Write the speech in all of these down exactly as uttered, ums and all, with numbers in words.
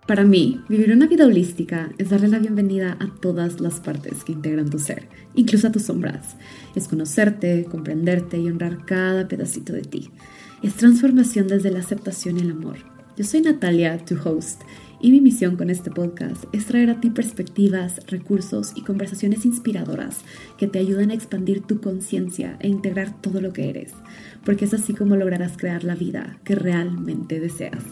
Para mí, vivir una vida holística es darle la bienvenida a todas las partes que integran tu ser, incluso a tus sombras. Es conocerte, comprenderte y honrar cada pedacito de ti. Es transformación desde la aceptación y el amor. Yo soy Natalia, tu host, y mi misión con este podcast es traer a ti perspectivas, recursos y conversaciones inspiradoras que te ayuden a expandir tu conciencia e integrar todo lo que eres, porque es así como lograrás crear la vida que realmente deseas.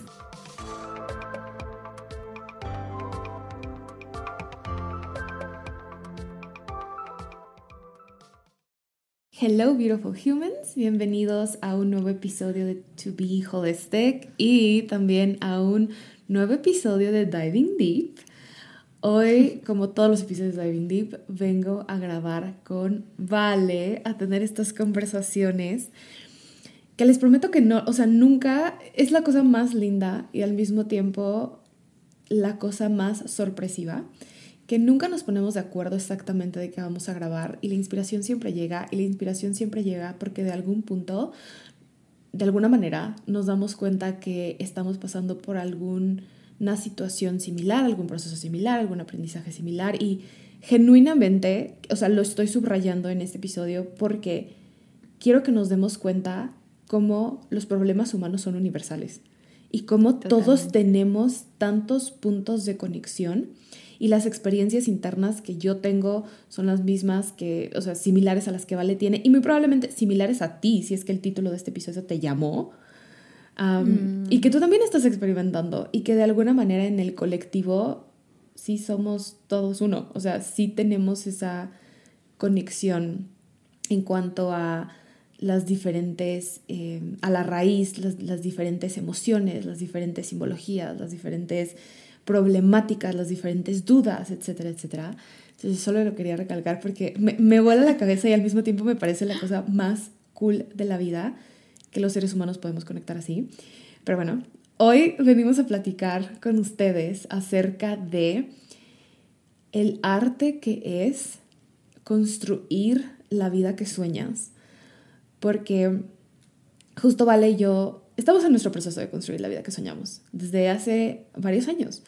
Hello beautiful humans, bienvenidos a un nuevo episodio de To Be Holistic y también a un nuevo episodio de Diving Deep. Hoy, como todos los episodios de Diving Deep, vengo a grabar con Vale, a tener estas conversaciones que les prometo que no, o sea, nunca es la cosa más linda y al mismo tiempo la cosa más sorpresiva, que nunca nos ponemos de acuerdo exactamente de qué vamos a grabar y la inspiración siempre llega y la inspiración siempre llega porque de algún punto, de alguna manera, nos damos cuenta que estamos pasando por alguna situación similar, algún proceso similar, algún aprendizaje similar y genuinamente, o sea, lo estoy subrayando en este episodio porque quiero que nos demos cuenta cómo los problemas humanos son universales y cómo Totalmente. Todos tenemos tantos puntos de conexión. Y las experiencias internas que yo tengo son las mismas que, o sea, similares a las que Vale tiene y muy probablemente similares a ti, si es que el título de este episodio te llamó. Um, mm. Y que tú también estás experimentando y que de alguna manera en el colectivo sí somos todos uno. O sea, sí tenemos esa conexión en cuanto a las diferentes, eh, a la raíz, las, las diferentes emociones, las diferentes simbologías, las diferentes problemáticas, las diferentes dudas, etcétera, etcétera. Entonces solo lo quería recalcar porque me, me vuela la cabeza y al mismo tiempo me parece la cosa más cool de la vida que los seres humanos podemos conectar así. Pero bueno, hoy venimos a platicar con ustedes acerca de el arte que es construir la vida que sueñas. Porque justo Vale y yo estamos en nuestro proceso de construir la vida que soñamos desde hace varios años.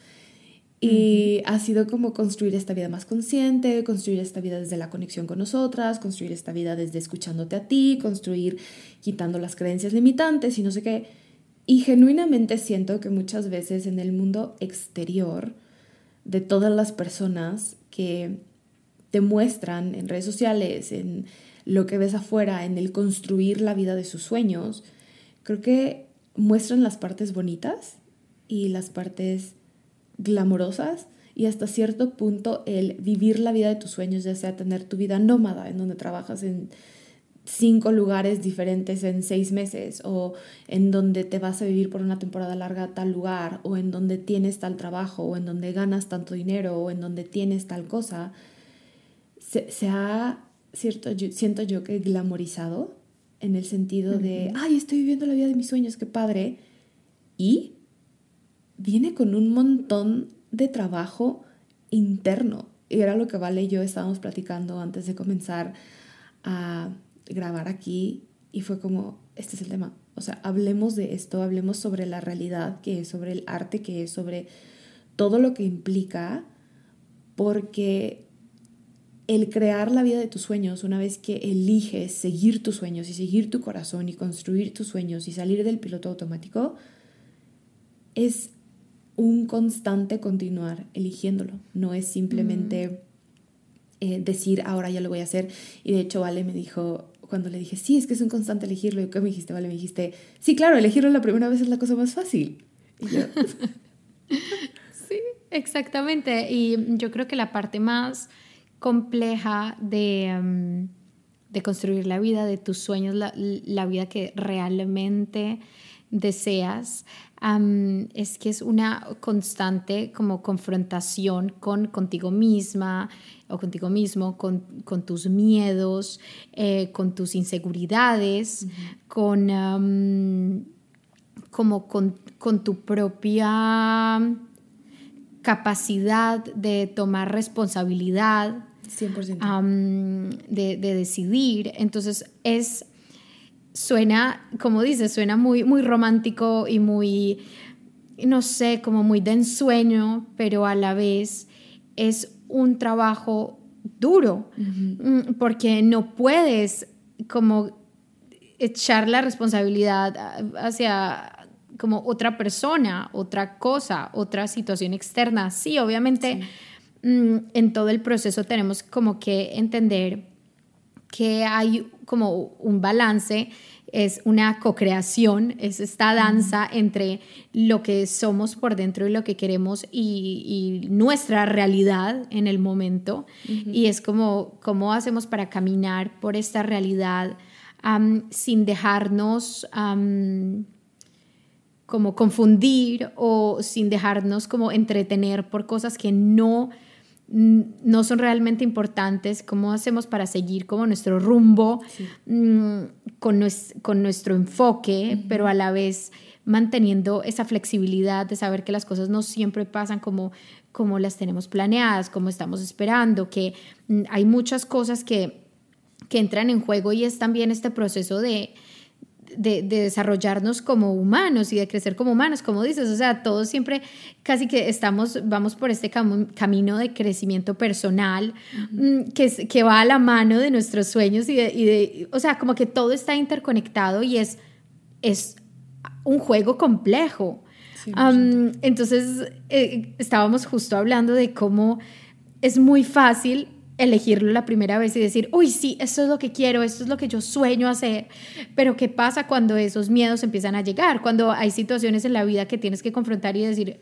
Y uh-huh. ha sido como construir esta vida más consciente, construir esta vida desde la conexión con nosotras, construir esta vida desde escuchándote a ti, construir quitando las creencias limitantes y no sé qué. Y genuinamente siento que muchas veces en el mundo exterior de todas las personas que te muestran en redes sociales, en lo que ves afuera, en el construir la vida de sus sueños, creo que muestran las partes bonitas y las partes glamorosas y hasta cierto punto el vivir la vida de tus sueños, ya sea tener tu vida nómada en donde trabajas en cinco lugares diferentes en seis meses o en donde te vas a vivir por una temporada larga a tal lugar o en donde tienes tal trabajo o en donde ganas tanto dinero o en donde tienes tal cosa, se, se ha, cierto, yo, siento yo que glamorizado en el sentido de, uh-huh. ay, estoy viviendo la vida de mis sueños, qué padre. Y viene con un montón de trabajo interno. Y era lo que Vale y yo estábamos platicando antes de comenzar a grabar aquí. Y fue como, este es el tema. O sea, hablemos de esto, hablemos sobre la realidad que es, sobre el arte que es, sobre todo lo que implica, porque el crear la vida de tus sueños, una vez que eliges seguir tus sueños y seguir tu corazón y construir tus sueños y salir del piloto automático, es un constante continuar eligiéndolo. No es simplemente mm. eh, decir, ahora ya lo voy a hacer. Y de hecho Vale me dijo, cuando le dije, sí, es que es un constante elegirlo. ¿Y qué me dijiste, Vale? Me dijiste, sí, claro, elegirlo la primera vez es la cosa más fácil. Y yo... sí, exactamente. Y yo creo que la parte más compleja de, um, de construir la vida de tus sueños, la, la vida que realmente deseas, um, es que es una constante como confrontación con contigo misma o contigo mismo, con, con tus miedos, eh, con tus inseguridades, uh-huh. con um, como con, con tu propia capacidad de tomar responsabilidad, cien por ciento. Um, de, de decidir. Entonces es suena, como dices, suena muy, muy romántico y muy no sé, como muy de ensueño, pero a la vez es un trabajo duro, uh-huh. porque no puedes como echar la responsabilidad hacia como otra persona, otra cosa, otra situación externa. Sí, obviamente sí. mmm, en todo el proceso tenemos como que entender que hay como un balance, es una co-creación, es esta danza uh-huh. entre lo que somos por dentro y lo que queremos y, y nuestra realidad en el momento. Uh-huh. Y es como cómo hacemos para caminar por esta realidad um, sin dejarnos um, como confundir o sin dejarnos como entretener por cosas que no no son realmente importantes. ¿Cómo hacemos para seguir como nuestro rumbo sí. mmm, con, nues- con nuestro enfoque, uh-huh. pero a la vez manteniendo esa flexibilidad de saber que las cosas no siempre pasan como, como las tenemos planeadas, como estamos esperando, que mmm, hay muchas cosas que, que entran en juego y es también este proceso de De, de desarrollarnos como humanos y de crecer como humanos, como dices, o sea, todos siempre casi que estamos, vamos por este cam- camino de crecimiento personal uh-huh. que, es, que va a la mano de nuestros sueños y de, y de, o sea, como que todo está interconectado y es, es un juego complejo. Sí, um, entonces, eh, estábamos justo hablando de cómo es muy fácil elegirlo la primera vez y decir, uy, sí, esto es lo que quiero, esto es lo que yo sueño hacer, pero ¿qué pasa cuando esos miedos empiezan a llegar? Cuando hay situaciones en la vida que tienes que confrontar y decir,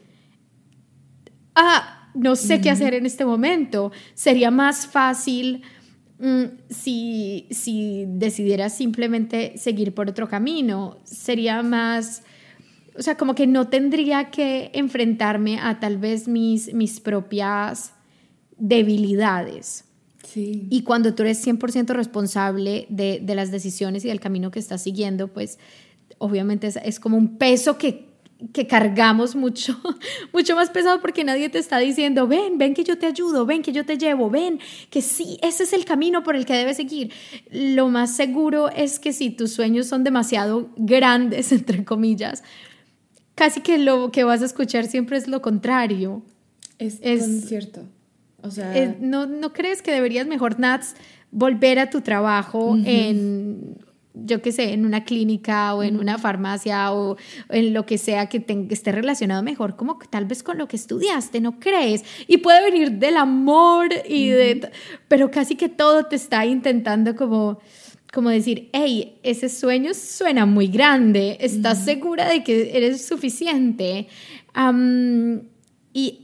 ah, no sé uh-huh. qué hacer en este momento. Sería más fácil mm, si, si decidieras simplemente seguir por otro camino. Sería más, o sea, como que no tendría que enfrentarme a tal vez mis, mis propias debilidades. Sí. Y cuando tú eres cien por ciento responsable de, de las decisiones y del camino que estás siguiendo, pues obviamente es, es como un peso que, que cargamos mucho, mucho más pesado porque nadie te está diciendo, ven, ven que yo te ayudo, ven que yo te llevo, ven, que sí, ese es el camino por el que debes seguir. Lo más seguro es que si tus sueños son demasiado grandes, entre comillas, casi que lo que vas a escuchar siempre es lo contrario. Es, es cierto. O sea, eh, ¿no, ¿no crees que deberías mejor, Nats, volver a tu trabajo uh-huh. en, yo qué sé, en una clínica o en uh-huh. una farmacia o en lo que sea que te, esté relacionado mejor como tal vez con lo que estudiaste, ¿no crees? Y puede venir del amor y uh-huh. de, pero casi que todo te está intentando como, como decir, hey, ese sueño suena muy grande, ¿estás uh-huh. segura de que eres suficiente? Um, y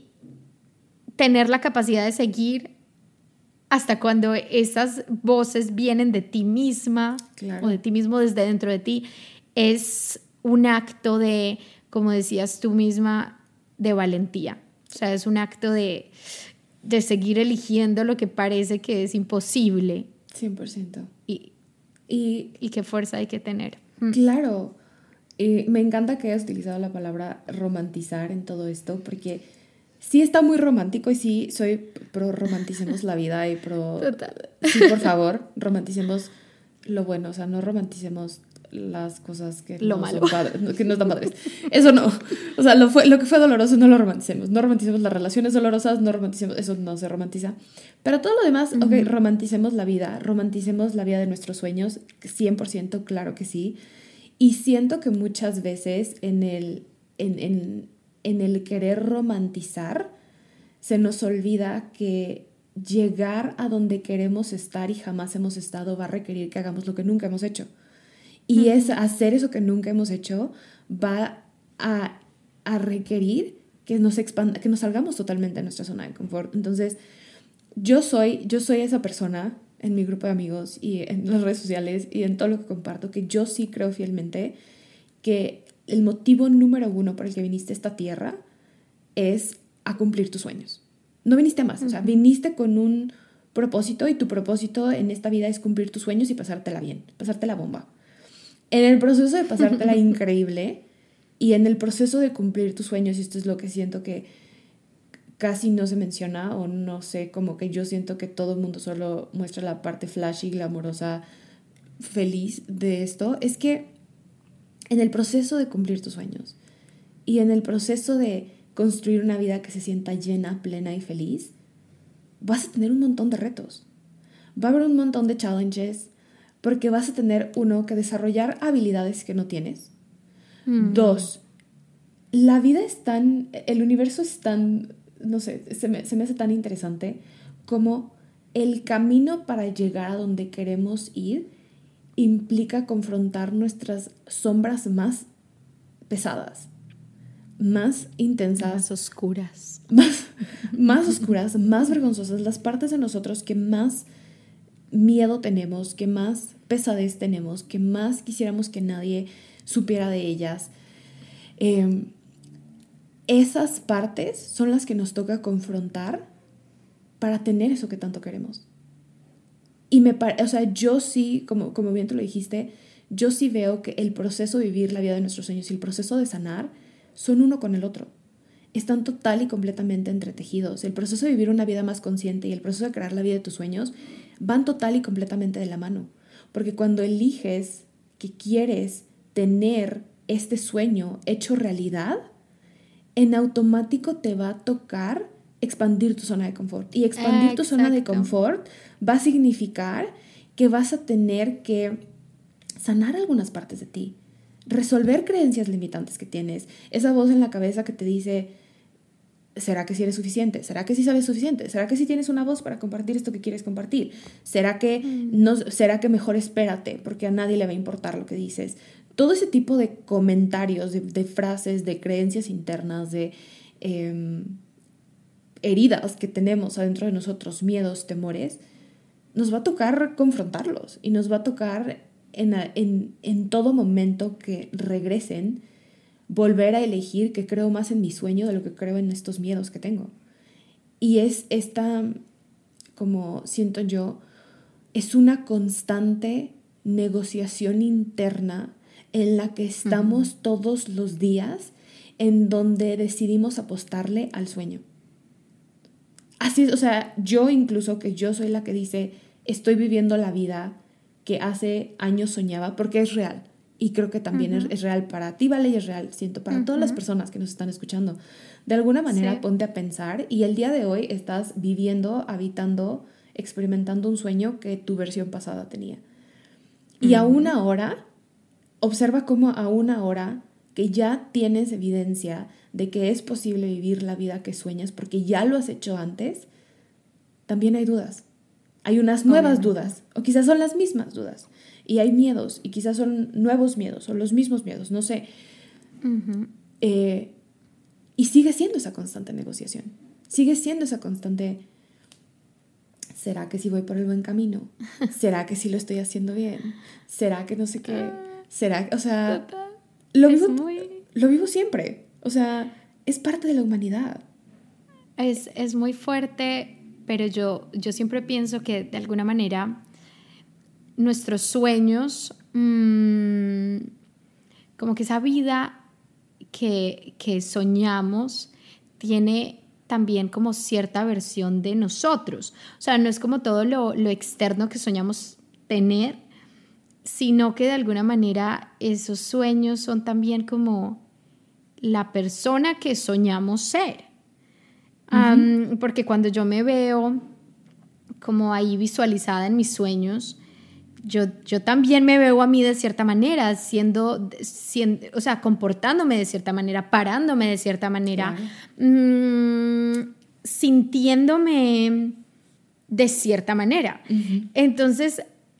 tener la capacidad de seguir hasta cuando esas voces vienen de ti misma claro. o de ti mismo desde dentro de ti, es un acto de, como decías tú misma, de valentía. O sea, es un acto de, de seguir eligiendo lo que parece que es imposible. cien por ciento. Y, y, y qué fuerza hay que tener. Claro. Y me encanta que hayas utilizado la palabra romantizar en todo esto, porque sí está muy romántico y sí soy pro romanticemos la vida y pro... Total. Sí, por favor, romanticemos lo bueno, o sea, no romanticemos las cosas que, lo no, malo. Son padres, que no están padres. Eso no. O sea, lo, fue, lo que fue doloroso no lo romanticemos. No romanticemos las relaciones dolorosas, no romanticemos... Eso no se romantiza. Pero todo lo demás, uh-huh. ok, romanticemos la vida, romanticemos la vida de nuestros sueños, cien por ciento, claro que sí. Y siento que muchas veces en el... En, en, en el querer romantizar, se nos olvida que llegar a donde queremos estar y jamás hemos estado va a requerir que hagamos lo que nunca hemos hecho. Y uh-huh. es hacer eso que nunca hemos hecho va a, a requerir que nos expanda, que nos salgamos totalmente de nuestra zona de confort. Entonces, yo soy, yo soy esa persona en mi grupo de amigos y en las redes sociales y en todo lo que comparto, que yo sí creo fielmente que el motivo número uno por el que viniste a esta tierra es a cumplir tus sueños. No viniste a más, uh-huh. o sea, viniste con un propósito y tu propósito en esta vida es cumplir tus sueños y pasártela bien, pasártela bomba. En el proceso de pasártela increíble y en el proceso de cumplir tus sueños, y esto es lo que siento que casi no se menciona o no sé, como que yo siento que todo el mundo solo muestra la parte flashy, glamorosa, feliz de esto, es que en el proceso de cumplir tus sueños Y en el proceso de construir una vida que se sienta llena, plena y feliz, vas a tener un montón de retos. Va a haber un montón de challenges porque vas a tener, uno, que desarrollar habilidades que no tienes. Mm. Dos, la vida es tan, el universo es tan, no sé, se me, se me hace tan interesante como el camino para llegar a donde queremos ir implica confrontar nuestras sombras más pesadas, más intensas, más oscuras, más, más oscuras, más vergonzosas, las partes de nosotros que más miedo tenemos, que más pesadez tenemos, que más quisiéramos que nadie supiera de ellas. Eh, esas partes son las que nos toca confrontar para tener eso que tanto queremos. Y me parece, o sea, yo sí, como, como bien tú lo dijiste, yo sí veo que el proceso de vivir la vida de nuestros sueños y el proceso de sanar son uno con el otro. Están total y completamente entretejidos. El proceso de vivir una vida más consciente y el proceso de crear la vida de tus sueños van total y completamente de la mano. Porque cuando eliges que quieres tener este sueño hecho realidad, en automático te va a tocar expandir tu zona de confort. Y expandir Exacto. tu zona de confort va a significar que vas a tener que sanar algunas partes de ti, resolver creencias limitantes que tienes, esa voz en la cabeza que te dice, ¿será que sí eres suficiente? ¿Será que sí sabes suficiente? ¿Será que sí tienes una voz para compartir esto que quieres compartir? ¿Será que, mm. no, ¿será que mejor espérate porque a nadie le va a importar lo que dices? Todo ese tipo de comentarios, de, de frases, de creencias internas, de eh, heridas que tenemos adentro de nosotros, miedos, temores, nos va a tocar confrontarlos y nos va a tocar en, en, en todo momento que regresen volver a elegir que creo más en mi sueño de lo que creo en estos miedos que tengo. Y es esta, como siento yo, es una constante negociación interna en la que estamos uh-huh. todos los días, en donde decidimos apostarle al sueño. Así es, o sea, yo incluso que yo soy la que dice, estoy viviendo la vida que hace años soñaba, porque es real. Y creo que también uh-huh. es, es real para ti, Vale, y es real, siento, para uh-huh. todas las personas que nos están escuchando. De alguna manera, sí. ponte a pensar, y el día de hoy estás viviendo, habitando, experimentando un sueño que tu versión pasada tenía. Y uh-huh. aún ahora, observa cómo aún ahora que ya tienes evidencia de que es posible vivir la vida que sueñas, porque ya lo has hecho antes, también hay dudas. Hay unas nuevas Obviamente. dudas, o quizás son las mismas dudas. Y hay miedos, y quizás son nuevos miedos, o los mismos miedos, no sé. Uh-huh. Eh, y sigue siendo esa constante negociación. Sigue siendo esa constante, ¿será que sí voy por el buen camino? ¿Será que sí lo estoy haciendo bien? ¿Será que no sé qué? ¿Será? O sea, lo vivo, muy... lo vivo siempre. O sea, es parte de la humanidad. Es, es muy fuerte, pero yo, yo siempre pienso que de alguna manera nuestros sueños, mmm, como que esa vida que, que soñamos tiene también como cierta versión de nosotros. O sea, no es como todo lo, lo externo que soñamos tener, sino que de alguna manera esos sueños son también como la persona que soñamos ser. Uh-huh. Um, porque cuando yo me veo como ahí visualizada en mis sueños, Yo, yo también me veo a mí de cierta manera, siendo, siendo, o sea, comportándome de cierta manera, parándome de cierta manera, claro. mmm, sintiéndome de cierta manera. Uh-huh. Entonces,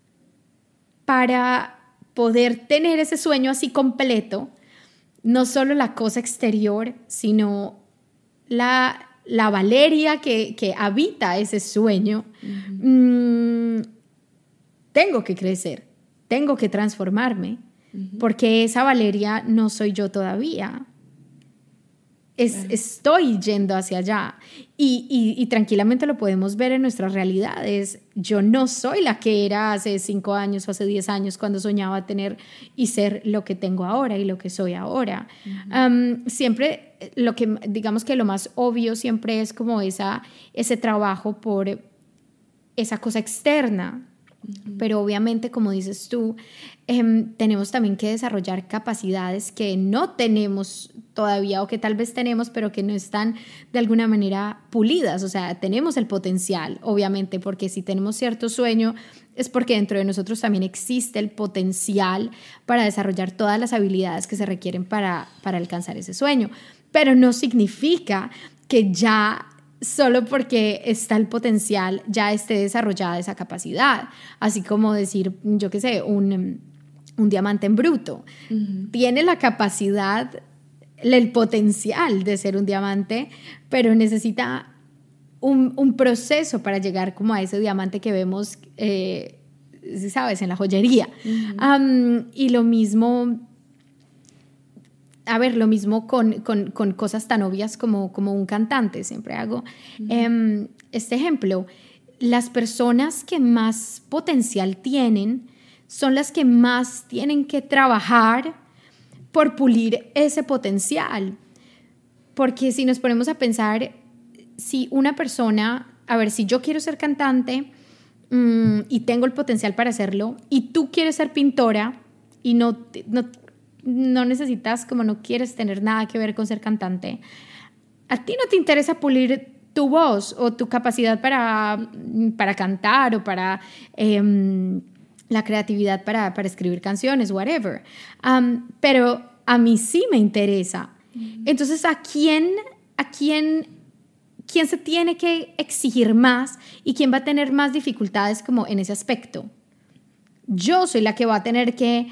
para poder tener ese sueño así completo, no solo la cosa exterior, sino la, la Valeria que, que habita ese sueño, uh-huh. mmm, tengo que crecer, tengo que transformarme, uh-huh. porque esa Valeria no soy yo todavía. Es, claro. Estoy yendo hacia allá. Y, y, y tranquilamente lo podemos ver en nuestras realidades. Yo no soy la que era hace cinco años o hace diez años cuando soñaba tener y ser lo que tengo ahora y lo que soy ahora. Uh-huh. Um, siempre, lo que, digamos que lo más obvio siempre es como esa, ese trabajo por esa cosa externa. Pero obviamente, como dices tú, eh, tenemos también que desarrollar capacidades que no tenemos todavía o que tal vez tenemos, pero que no están de alguna manera pulidas. O sea, tenemos el potencial, obviamente, porque si tenemos cierto sueño es porque dentro de nosotros también existe el potencial para desarrollar todas las habilidades que se requieren para, para alcanzar ese sueño. Pero no significa que ya solo porque está el potencial ya esté desarrollada esa capacidad. Así como decir, yo qué sé, un, un diamante en bruto. Uh-huh. Tiene la capacidad, el potencial de ser un diamante, pero necesita un, un proceso para llegar como a ese diamante que vemos, eh, ¿sabes?, en la joyería. Uh-huh. Um, y lo mismo... A ver, lo mismo con, con, con cosas tan obvias como, como un cantante. Siempre hago uh-huh. eh, este ejemplo. Las personas que más potencial tienen son las que más tienen que trabajar por pulir ese potencial. Porque si nos ponemos a pensar, si una persona, a ver, si yo quiero ser cantante mmm, y tengo el potencial para hacerlo, y tú quieres ser pintora y no... no no necesitas, como no quieres tener nada que ver con ser cantante, a ti no te interesa pulir tu voz o tu capacidad para, para cantar o para eh, la creatividad para, para escribir canciones, whatever. Um, pero a mí sí me interesa. Entonces, ¿a quién, a quién, quién se tiene que exigir más y quién va a tener más dificultades como en ese aspecto? Yo soy la que va a tener que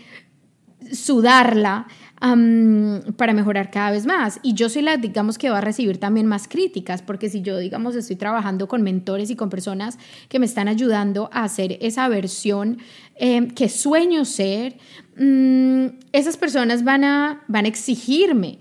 sudarla um, para mejorar cada vez más, y yo soy la, digamos, que va a recibir también más críticas, porque si yo, digamos, estoy trabajando con mentores y con personas que me están ayudando a hacer esa versión eh, que sueño ser, um, esas personas van a, van a exigirme,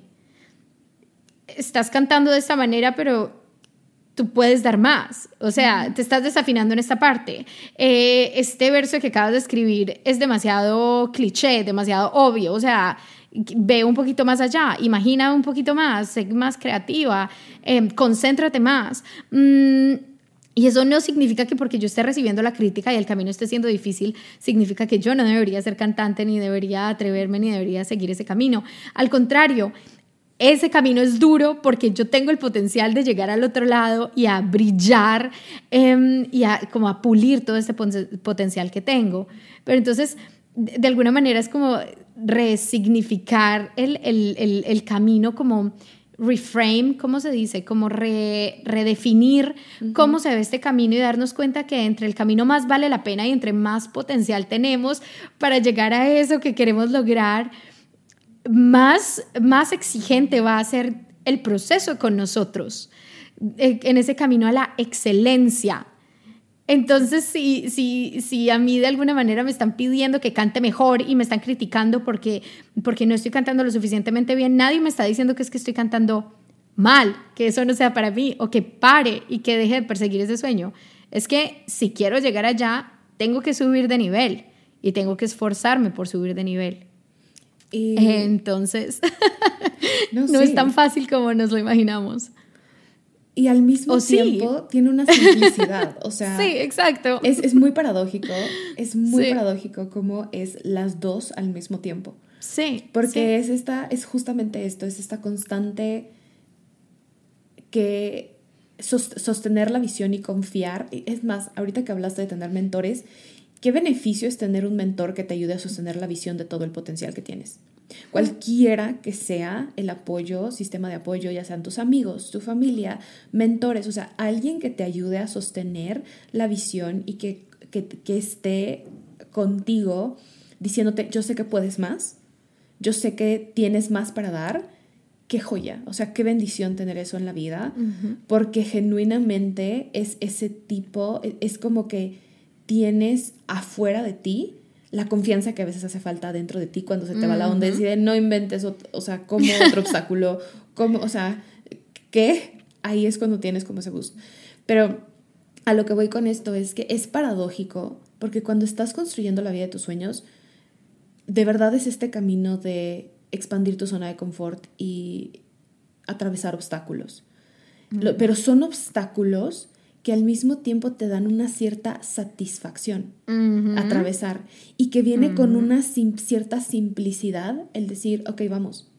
estás cantando de esta manera, pero tú puedes dar más, o sea, te estás desafinando en esta parte, eh, este verso que acabas de escribir es demasiado cliché, demasiado obvio, o sea, ve un poquito más allá, imagina un poquito más, sé más creativa, eh, concéntrate más. Mm, y eso no significa que porque yo esté recibiendo la crítica y el camino esté siendo difícil, significa que yo no debería ser cantante, ni debería atreverme, ni debería seguir ese camino. Al contrario, ese camino es duro porque yo tengo el potencial de llegar al otro lado y a brillar eh, y a, como a pulir todo este potencial que tengo. Pero entonces, de, de alguna manera es como resignificar el, el, el, el camino, como reframe, ¿cómo se dice? Como re, redefinir uh-huh. cómo se ve este camino y darnos cuenta que entre el camino más vale la pena y entre más potencial tenemos para llegar a eso que queremos lograr, Más, más exigente va a ser el proceso con nosotros en ese camino a la excelencia. Entonces, si, si, si a mí de alguna manera me están pidiendo que cante mejor y me están criticando porque, porque no estoy cantando lo suficientemente bien, nadie me está diciendo que es que estoy cantando mal, que eso no sea para mí, o que pare y que deje de perseguir ese sueño. Es que si quiero llegar allá, tengo que subir de nivel y tengo que esforzarme por subir de nivel. Y... Entonces, no, no sí. es tan fácil como nos lo imaginamos. Y al mismo o tiempo sí. tiene una simplicidad, o sea... Sí, exacto. Es, es muy paradójico, es muy sí. paradójico cómo es las dos al mismo tiempo. Sí. Porque sí. es esta, es justamente esto, es esta constante que sostener la visión y confiar. Es más, ahorita que hablaste de tener mentores, ¿qué beneficio es tener un mentor que te ayude a sostener la visión de todo el potencial que tienes? Cualquiera que sea el apoyo, sistema de apoyo, ya sean tus amigos, tu familia, mentores, o sea, alguien que te ayude a sostener la visión y que, que, que esté contigo diciéndote, yo sé que puedes más, yo sé que tienes más para dar. Qué joya, o sea, qué bendición tener eso en la vida, uh-huh. porque genuinamente es ese tipo, es como que tienes afuera de ti la confianza que a veces hace falta dentro de ti cuando se te uh-huh. va la onda y decide, no inventes, o, o sea, como otro obstáculo, como, o sea, ¿qué? Ahí es cuando tienes como ese boost. Pero a lo que voy con esto es que es paradójico, porque cuando estás construyendo la vida de tus sueños, de verdad es este camino de expandir tu zona de confort y atravesar obstáculos. Uh-huh. Pero son obstáculos que al mismo tiempo te dan una cierta satisfacción uh-huh. atravesar y que viene uh-huh. con una sim- cierta simplicidad el decir, ok, vamos.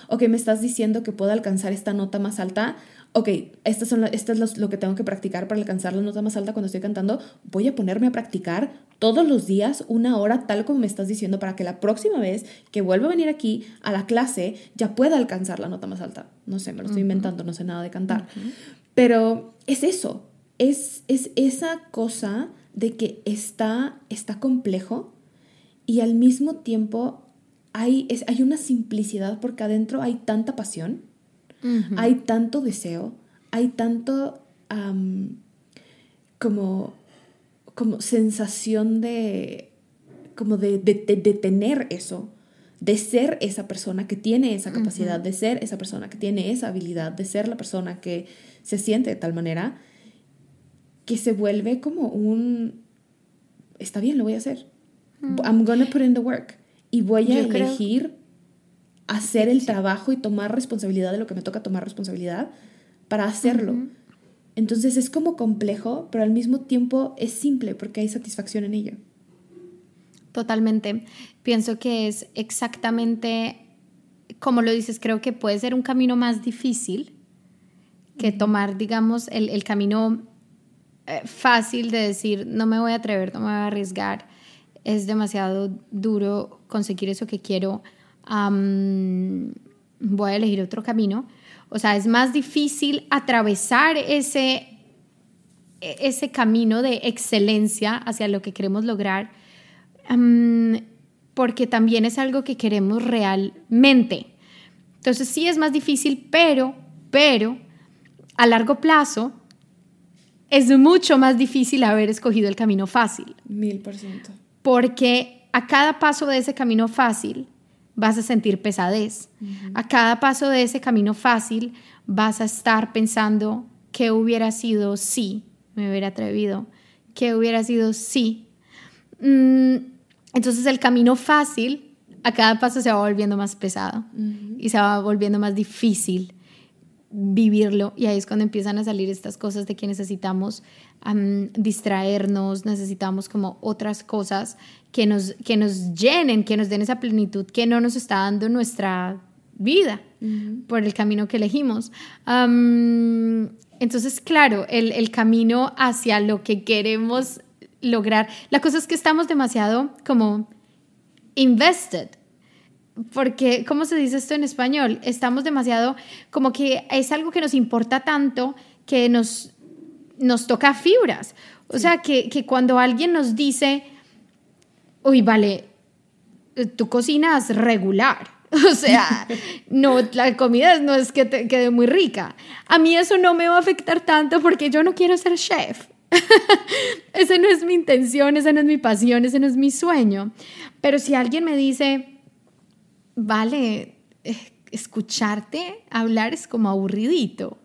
ok, me estás diciendo que puedo alcanzar esta nota más alta, ok, estas son la, esto es lo, lo que tengo que practicar para alcanzar la nota más alta cuando estoy cantando, voy a ponerme a practicar todos los días una hora tal como me estás diciendo para que la próxima vez que vuelva a venir aquí a la clase ya pueda alcanzar la nota más alta. No sé, me lo estoy uh-huh. inventando, no sé nada de cantar. Uh-huh. Pero es eso, es, es esa cosa de que está, está complejo y al mismo tiempo hay, es, hay una simplicidad porque adentro hay tanta pasión. Uh-huh. Hay tanto deseo, hay tanto um, como, como sensación de, como de, de, de, de tener eso, de ser esa persona que tiene esa capacidad, uh-huh. de ser esa persona que tiene esa habilidad, de ser la persona que se siente de tal manera que se vuelve como un, está bien, lo voy a hacer. Uh-huh. I'm gonna put in the work y voy a Yo elegir creo... hacer el sí. trabajo y tomar responsabilidad de lo que me toca tomar responsabilidad para hacerlo. Uh-huh. Entonces es como complejo, pero al mismo tiempo es simple porque hay satisfacción en ello. Totalmente. Pienso que es exactamente como lo dices, creo que puede ser un camino más difícil que uh-huh. tomar, digamos, el, el camino eh, fácil de decir no me voy a atrever, no me voy a arriesgar. Es demasiado duro conseguir eso que quiero. Um, voy a elegir otro camino. O sea, es más difícil atravesar ese, ese camino de excelencia hacia lo que queremos lograr, um, porque también es algo que queremos realmente. Entonces sí es más difícil, pero, pero a largo plazo es mucho más difícil haber escogido el camino fácil. Mil por ciento. Porque a cada paso de ese camino fácil vas a sentir pesadez. Uh-huh. A cada paso de ese camino fácil vas a estar pensando qué hubiera sido si me hubiera atrevido, qué hubiera sido si. Mm, entonces el camino fácil a cada paso se va volviendo más pesado uh-huh. y se va volviendo más difícil vivirlo, y ahí es cuando empiezan a salir estas cosas de que necesitamos um, distraernos, necesitamos como otras cosas que nos, que nos llenen, que nos den esa plenitud que no nos está dando nuestra vida uh-huh. por el camino que elegimos. Um, entonces, claro, el, el camino hacia lo que queremos lograr, la cosa es que estamos demasiado como invested. Porque, ¿cómo se dice esto en español? Estamos demasiado, como que es algo que nos importa tanto que nos, nos toca fibras. O sí. sea, que, que cuando alguien nos dice, uy, vale, tú cocinas regular. O sea, no, la comida no es que te quede muy rica. A mí eso no me va a afectar tanto porque yo no quiero ser chef. Esa no es mi intención, esa no es mi pasión, ese no es mi sueño. Pero si alguien me dice, vale, escucharte hablar es como aburridito.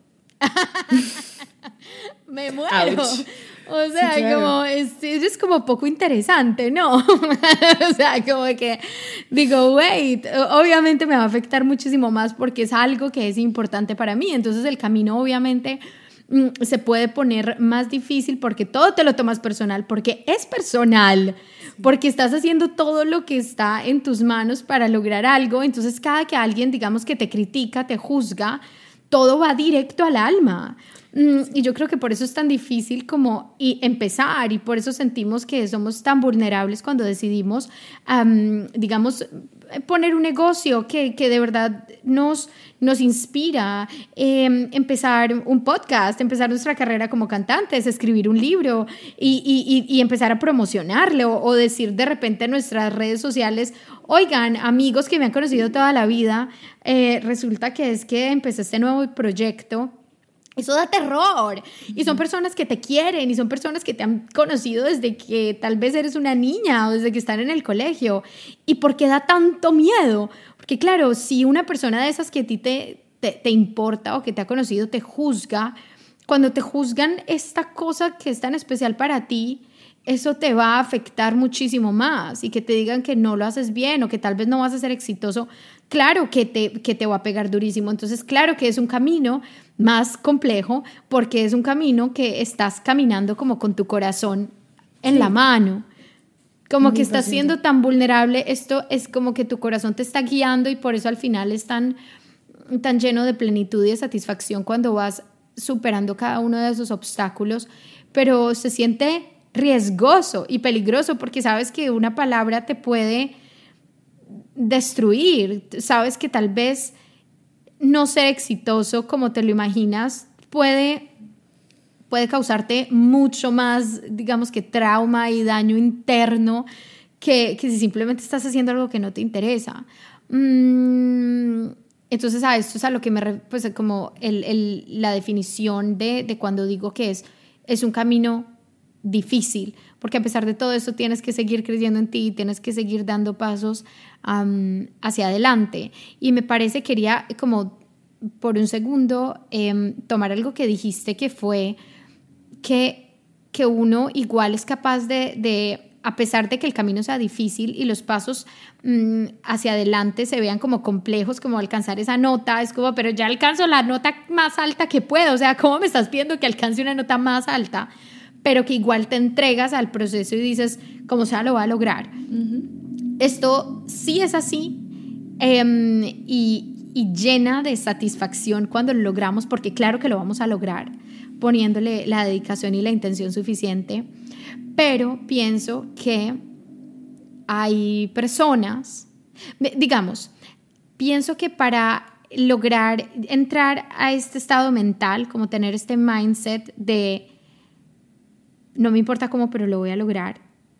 Me muero. Ouch. O sea, sí, claro. como es, es como poco interesante, ¿no? O sea, como que digo, wait, obviamente me va a afectar muchísimo más porque es algo que es importante para mí. Entonces el camino obviamente se puede poner más difícil porque todo te lo tomas personal, porque es personal, porque estás haciendo todo lo que está en tus manos para lograr algo. Entonces cada que alguien, digamos, que te critica, te juzga, todo va directo al alma. Y yo creo que por eso es tan difícil como y empezar, y por eso sentimos que somos tan vulnerables cuando decidimos, um, digamos, poner un negocio que, que de verdad nos, nos inspira, eh, empezar un podcast, empezar nuestra carrera como cantantes, escribir un libro y, y, y empezar a promocionarlo, o, o decir de repente en nuestras redes sociales, oigan, amigos que me han conocido toda la vida, eh, resulta que es que empecé este nuevo proyecto. Eso da terror, y son personas que te quieren y son personas que te han conocido desde que tal vez eres una niña o desde que están en el colegio. ¿Y por qué da tanto miedo? Porque claro, si una persona de esas que a ti te, te, te importa o que te ha conocido te juzga, cuando te juzgan esta cosa que es tan especial para ti, eso te va a afectar muchísimo más, y que te digan que no lo haces bien o que tal vez no vas a ser exitoso, claro que te, que te va a pegar durísimo. Entonces, claro que es un camino más complejo porque es un camino que estás caminando como con tu corazón en sí. la mano, como Muy que estás siendo tan vulnerable. Esto es como que tu corazón te está guiando, y por eso al final es tan, tan lleno de plenitud y de satisfacción cuando vas superando cada uno de esos obstáculos, pero se siente riesgoso y peligroso porque sabes que una palabra te puede destruir, sabes que tal vez no ser exitoso como te lo imaginas puede, puede causarte mucho más, digamos que trauma y daño interno que, que si simplemente estás haciendo algo que no te interesa. Mm, entonces a esto es a lo que me refiero, pues como el, el, la definición de, de cuando digo que es, es un camino difícil, porque a pesar de todo eso tienes que seguir creyendo en ti, tienes que seguir dando pasos um, hacia adelante. Y me parece, quería como por un segundo eh, tomar algo que dijiste, que fue que, que uno igual es capaz de, de, a pesar de que el camino sea difícil y los pasos um, hacia adelante se vean como complejos, como alcanzar esa nota, es como, pero ya alcanzo la nota más alta que puedo, o sea, ¿cómo me estás pidiendo que alcance una nota más alta? Pero que igual te entregas al proceso y dices, como sea, lo voy a lograr. Uh-huh. Esto sí es así eh, y, y llena de satisfacción cuando lo logramos, porque claro que lo vamos a lograr poniéndole la dedicación y la intención suficiente, pero pienso que hay personas, digamos, pienso que para lograr entrar a este estado mental, como tener este mindset de no me importa cómo, pero lo voy a lograr,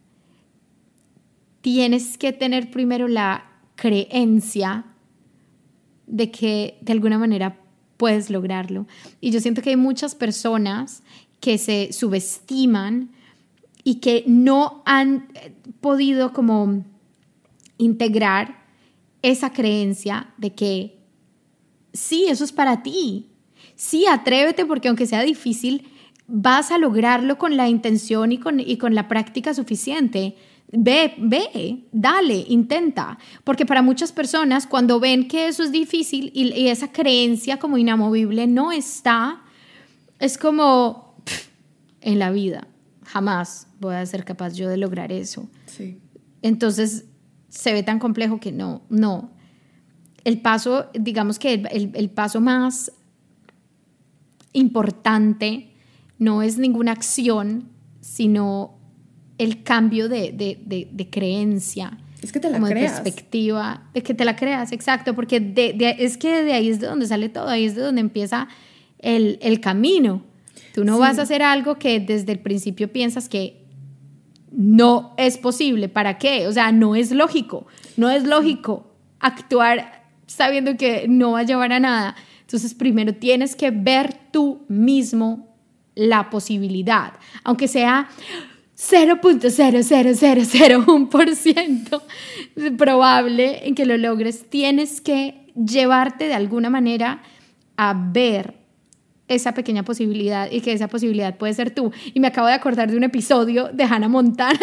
tienes que tener primero la creencia de que de alguna manera puedes lograrlo. Y yo siento que hay muchas personas que se subestiman y que no han podido como integrar esa creencia de que sí, eso es para ti. Sí, atrévete, porque aunque sea difícil, vas a lograrlo con la intención y con, y con la práctica suficiente. Ve, ve, dale, intenta. Porque para muchas personas, cuando ven que eso es difícil y, y esa creencia como inamovible no está, es como, pff, en la vida, jamás voy a ser capaz yo de lograr eso. Sí. Entonces, se ve tan complejo que no, no. El paso, digamos que el, el, el paso más importante no es ninguna acción, sino el cambio de, de, de, de creencia. Es que te la como creas. De perspectiva, de que te la creas, exacto, porque de, de, es que de ahí es de donde sale todo, ahí es de donde empieza el, el camino. Tú no sí. vas a hacer algo que desde el principio piensas que no es posible. ¿Para qué? O sea, no es lógico. No es lógico actuar sabiendo que no va a llevar a nada. Entonces, primero tienes que ver tú mismo la posibilidad, aunque sea cero punto cero cero cero cero uno por ciento probable en que lo logres. Tienes que llevarte de alguna manera a ver esa pequeña posibilidad y que esa posibilidad puede ser tú. Y me acabo de acordar de un episodio de Hannah Montana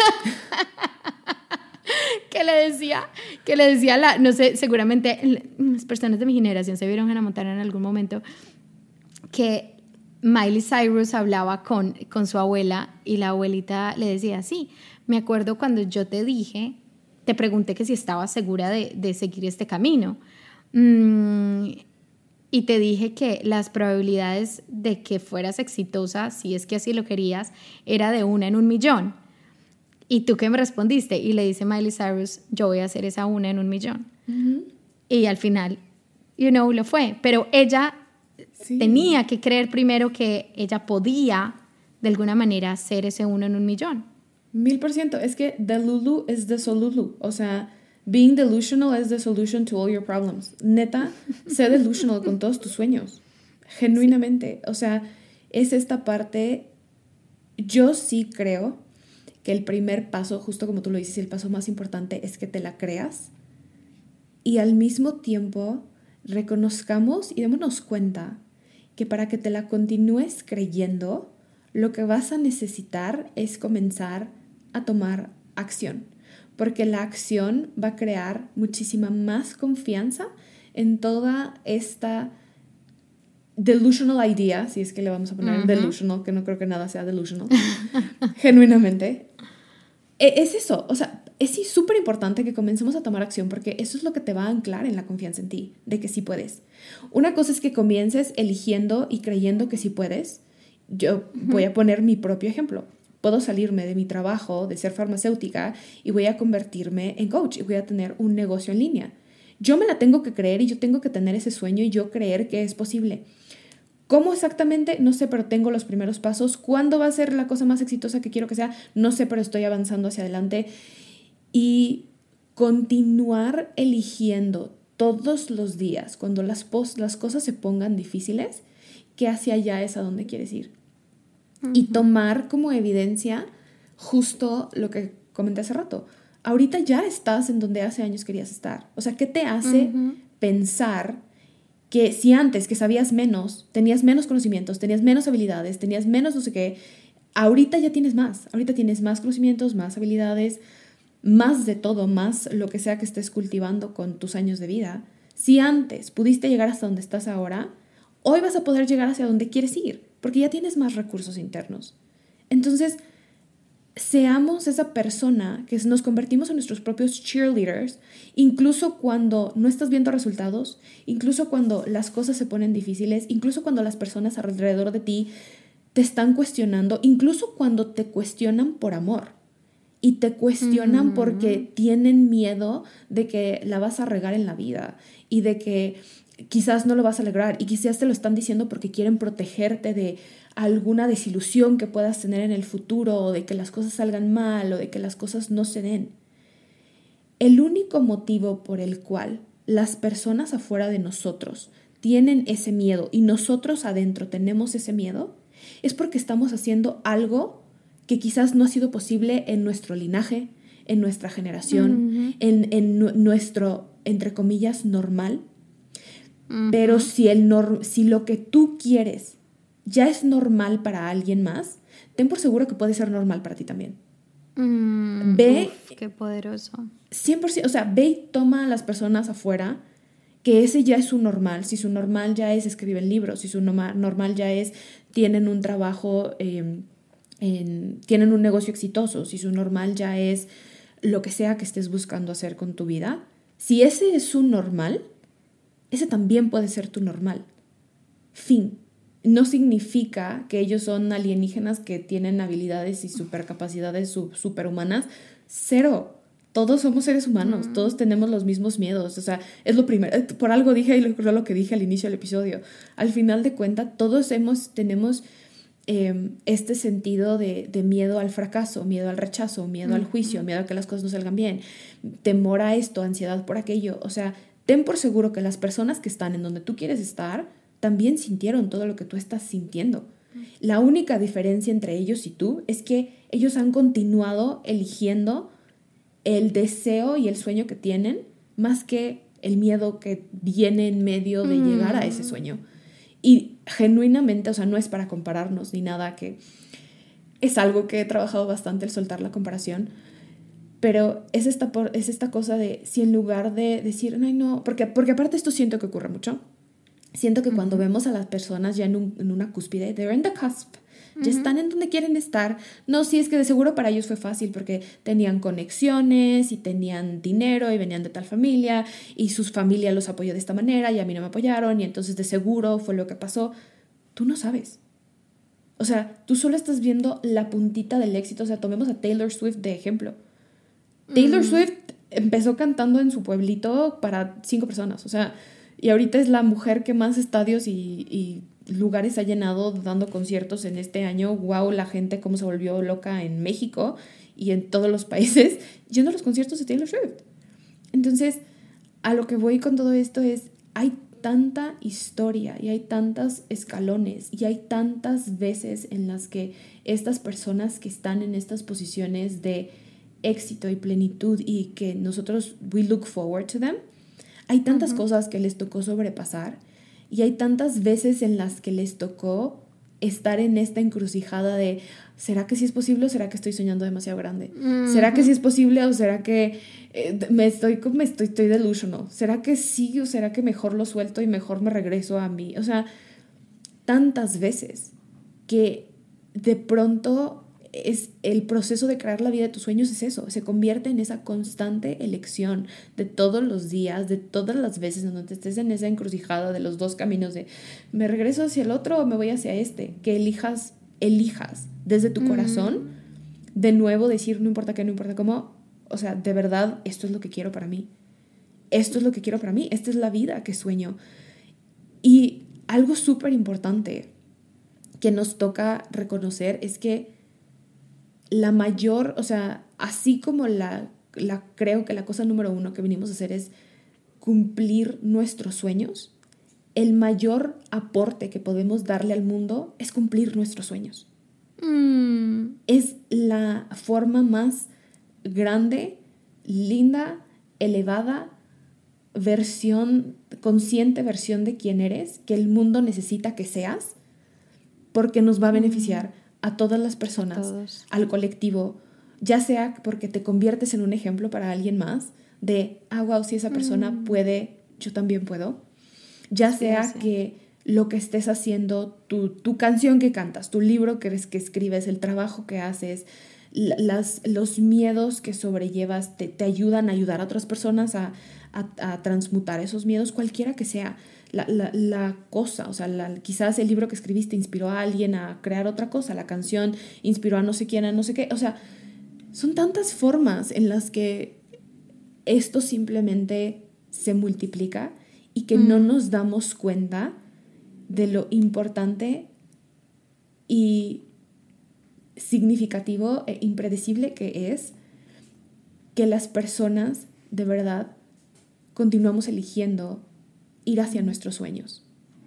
que le decía, que le decía la, no sé, seguramente las personas de mi generación se vieron Hannah Montana en algún momento, que Miley Cyrus hablaba con, con su abuela y la abuelita le decía, sí, me acuerdo cuando yo te dije, te pregunté que si estabas segura de, de seguir este camino mm, y te dije que las probabilidades de que fueras exitosa, si es que así lo querías, era de una en un millón. ¿Y tú qué me respondiste? Y le dice Miley Cyrus, yo voy a hacer esa una en un millón. Uh-huh. Y al final, you know, lo fue. Pero ella sí. tenía que creer primero que ella podía, de alguna manera, hacer ese uno en un millón. Mil por ciento. Es que Delulu is the solulu. O sea, being delusional is the solution to all your problems. Neta, sé delusional con todos tus sueños. Genuinamente. Sí. O sea, es esta parte... Yo sí creo que el primer paso, justo como tú lo dices, el paso más importante es que te la creas y al mismo tiempo reconozcamos y démonos cuenta que para que te la continúes creyendo, lo que vas a necesitar es comenzar a tomar acción, porque la acción va a crear muchísima más confianza en toda esta delusional idea, si es que le vamos a poner uh-huh. delusional, que no creo que nada sea delusional, genuinamente. Es eso, o sea, es sí súper importante que comencemos a tomar acción porque eso es lo que te va a anclar en la confianza en ti, de que sí puedes. Una cosa es que comiences eligiendo y creyendo que sí puedes. Yo uh-huh. voy a poner mi propio ejemplo. Puedo salirme de mi trabajo de ser farmacéutica y voy a convertirme en coach y voy a tener un negocio en línea. Yo me la tengo que creer y yo tengo que tener ese sueño y yo creer que es posible. ¿Cómo exactamente? No sé, pero tengo los primeros pasos. ¿Cuándo va a ser la cosa más exitosa que quiero que sea? No sé, pero estoy avanzando hacia adelante. Y continuar eligiendo todos los días, cuando las, pos- las cosas se pongan difíciles, que hacia allá es a donde quieres ir. Uh-huh. Y tomar como evidencia justo lo que comenté hace rato. Ahorita ya estás en donde hace años querías estar. O sea, ¿qué te hace uh-huh. pensar que si antes que sabías menos, tenías menos conocimientos, tenías menos habilidades, tenías menos no sé qué, ahorita ya tienes más? Ahorita tienes más conocimientos, más habilidades, más de todo, más lo que sea que estés cultivando con tus años de vida. Si antes pudiste llegar hasta donde estás ahora, hoy vas a poder llegar hacia donde quieres ir, porque ya tienes más recursos internos. Entonces, seamos esa persona que nos convertimos en nuestros propios cheerleaders, incluso cuando no estás viendo resultados, incluso cuando las cosas se ponen difíciles, incluso cuando las personas alrededor de ti te están cuestionando, incluso cuando te cuestionan por amor y te cuestionan mm. porque tienen miedo de que la vas a regar en la vida y de que quizás no lo vas a lograr y quizás te lo están diciendo porque quieren protegerte de alguna desilusión que puedas tener en el futuro o de que las cosas salgan mal o de que las cosas no se den. El único motivo por el cual las personas afuera de nosotros tienen ese miedo y nosotros adentro tenemos ese miedo es porque estamos haciendo algo que quizás no ha sido posible en nuestro linaje, en nuestra generación, uh-huh. en, en nuestro, entre comillas, normal. Uh-huh. Pero si, el nor- si lo que tú quieres ya es normal para alguien más, ten por seguro que puede ser normal para ti también. Mm, ve, uf, qué poderoso. cien por ciento, o sea, ve y toma a las personas afuera, que ese ya es su normal. Si su normal ya es escriben libros, si su normal, normal ya es tienen un trabajo, eh, en, tienen un negocio exitoso, si su normal ya es lo que sea que estés buscando hacer con tu vida, si ese es su normal, ese también puede ser tu normal. Fin. No significa que ellos son alienígenas que tienen habilidades y supercapacidades superhumanas. Cero. Todos somos seres humanos. Mm. Todos tenemos los mismos miedos. O sea, es lo primero. Por algo dije y recordé lo que dije al inicio del episodio. Al final de cuentas, todos hemos, tenemos eh, este sentido de, de miedo al fracaso, miedo al rechazo, miedo mm. al juicio, miedo a que las cosas no salgan bien, temor a esto, ansiedad por aquello. O sea, ten por seguro que las personas que están en donde tú quieres estar también sintieron todo lo que tú estás sintiendo. La única diferencia entre ellos y tú es que ellos han continuado eligiendo el deseo y el sueño que tienen más que el miedo que viene en medio de mm. llegar a ese sueño. Y genuinamente, o sea, no es para compararnos ni nada, que es algo que he trabajado bastante el soltar la comparación, pero es esta, es esta cosa de si en lugar de decir, ay no, porque, porque aparte esto siento que ocurre mucho. Siento que uh-huh. cuando vemos a las personas ya en, un, en una cúspide, they're in the cusp, uh-huh. ya están en donde quieren estar. No, sí, es que de seguro para ellos fue fácil porque tenían conexiones y tenían dinero y venían de tal familia y sus familias los apoyó de esta manera y a mí no me apoyaron y entonces de seguro fue lo que pasó. Tú no sabes. O sea, tú solo estás viendo la puntita del éxito. O sea, tomemos a Taylor Swift de ejemplo. Uh-huh. Taylor Swift empezó cantando en su pueblito para cinco personas, o sea... Y ahorita es la mujer que más estadios y, y lugares ha llenado dando conciertos en este año. Wow, la gente cómo se volvió loca en México y en todos los países yendo a los conciertos de Taylor Swift. Entonces, a lo que voy con todo esto es, hay tanta historia y hay tantos escalones y hay tantas veces en las que estas personas que están en estas posiciones de éxito y plenitud y que nosotros, we look forward to them, hay tantas uh-huh. cosas que les tocó sobrepasar y hay tantas veces en las que les tocó estar en esta encrucijada de ¿será que sí es posible o será que estoy soñando demasiado grande? Uh-huh. ¿Será que sí es posible o será que eh, me estoy, me estoy, estoy delusional? ¿Será que sí o será que mejor lo suelto y mejor me regreso a mí? O sea, tantas veces que de pronto es el proceso de crear la vida de tus sueños es eso, se convierte en esa constante elección de todos los días, de todas las veces en donde estés en esa encrucijada de los dos caminos de me regreso hacia el otro o me voy hacia este, que elijas, elijas desde tu mm. corazón, de nuevo decir no importa qué, no importa cómo, o sea, de verdad esto es lo que quiero para mí, esto es lo que quiero para mí, esta es la vida que sueño. Y algo súper importante que nos toca reconocer es que la mayor, o sea, así como la, la creo que la cosa número uno que venimos a hacer es cumplir nuestros sueños, el mayor aporte que podemos darle al mundo es cumplir nuestros sueños. Mm. Es la forma más grande, linda, elevada, versión, consciente versión de quién eres, que el mundo necesita que seas, porque nos va a beneficiar mm. a todas las personas, al colectivo, ya sea porque te conviertes en un ejemplo para alguien más, de, ah, wow, si esa persona mm. puede, yo también puedo, ya sí, sea sí. que lo que estés haciendo, tu, tu canción que cantas, tu libro que, que escribes, el trabajo que haces, las, los miedos que sobrellevas, te, te ayudan a ayudar a otras personas a, a, a transmutar esos miedos, cualquiera que sea. La, la, la cosa, o sea, la, quizás el libro que escribiste inspiró a alguien a crear otra cosa, la canción inspiró a no sé quién, a no sé qué, o sea, son tantas formas en las que esto simplemente se multiplica y que mm. no nos damos cuenta de lo importante y significativo e impredecible que es que las personas de verdad continuamos eligiendo ir hacia nuestros sueños.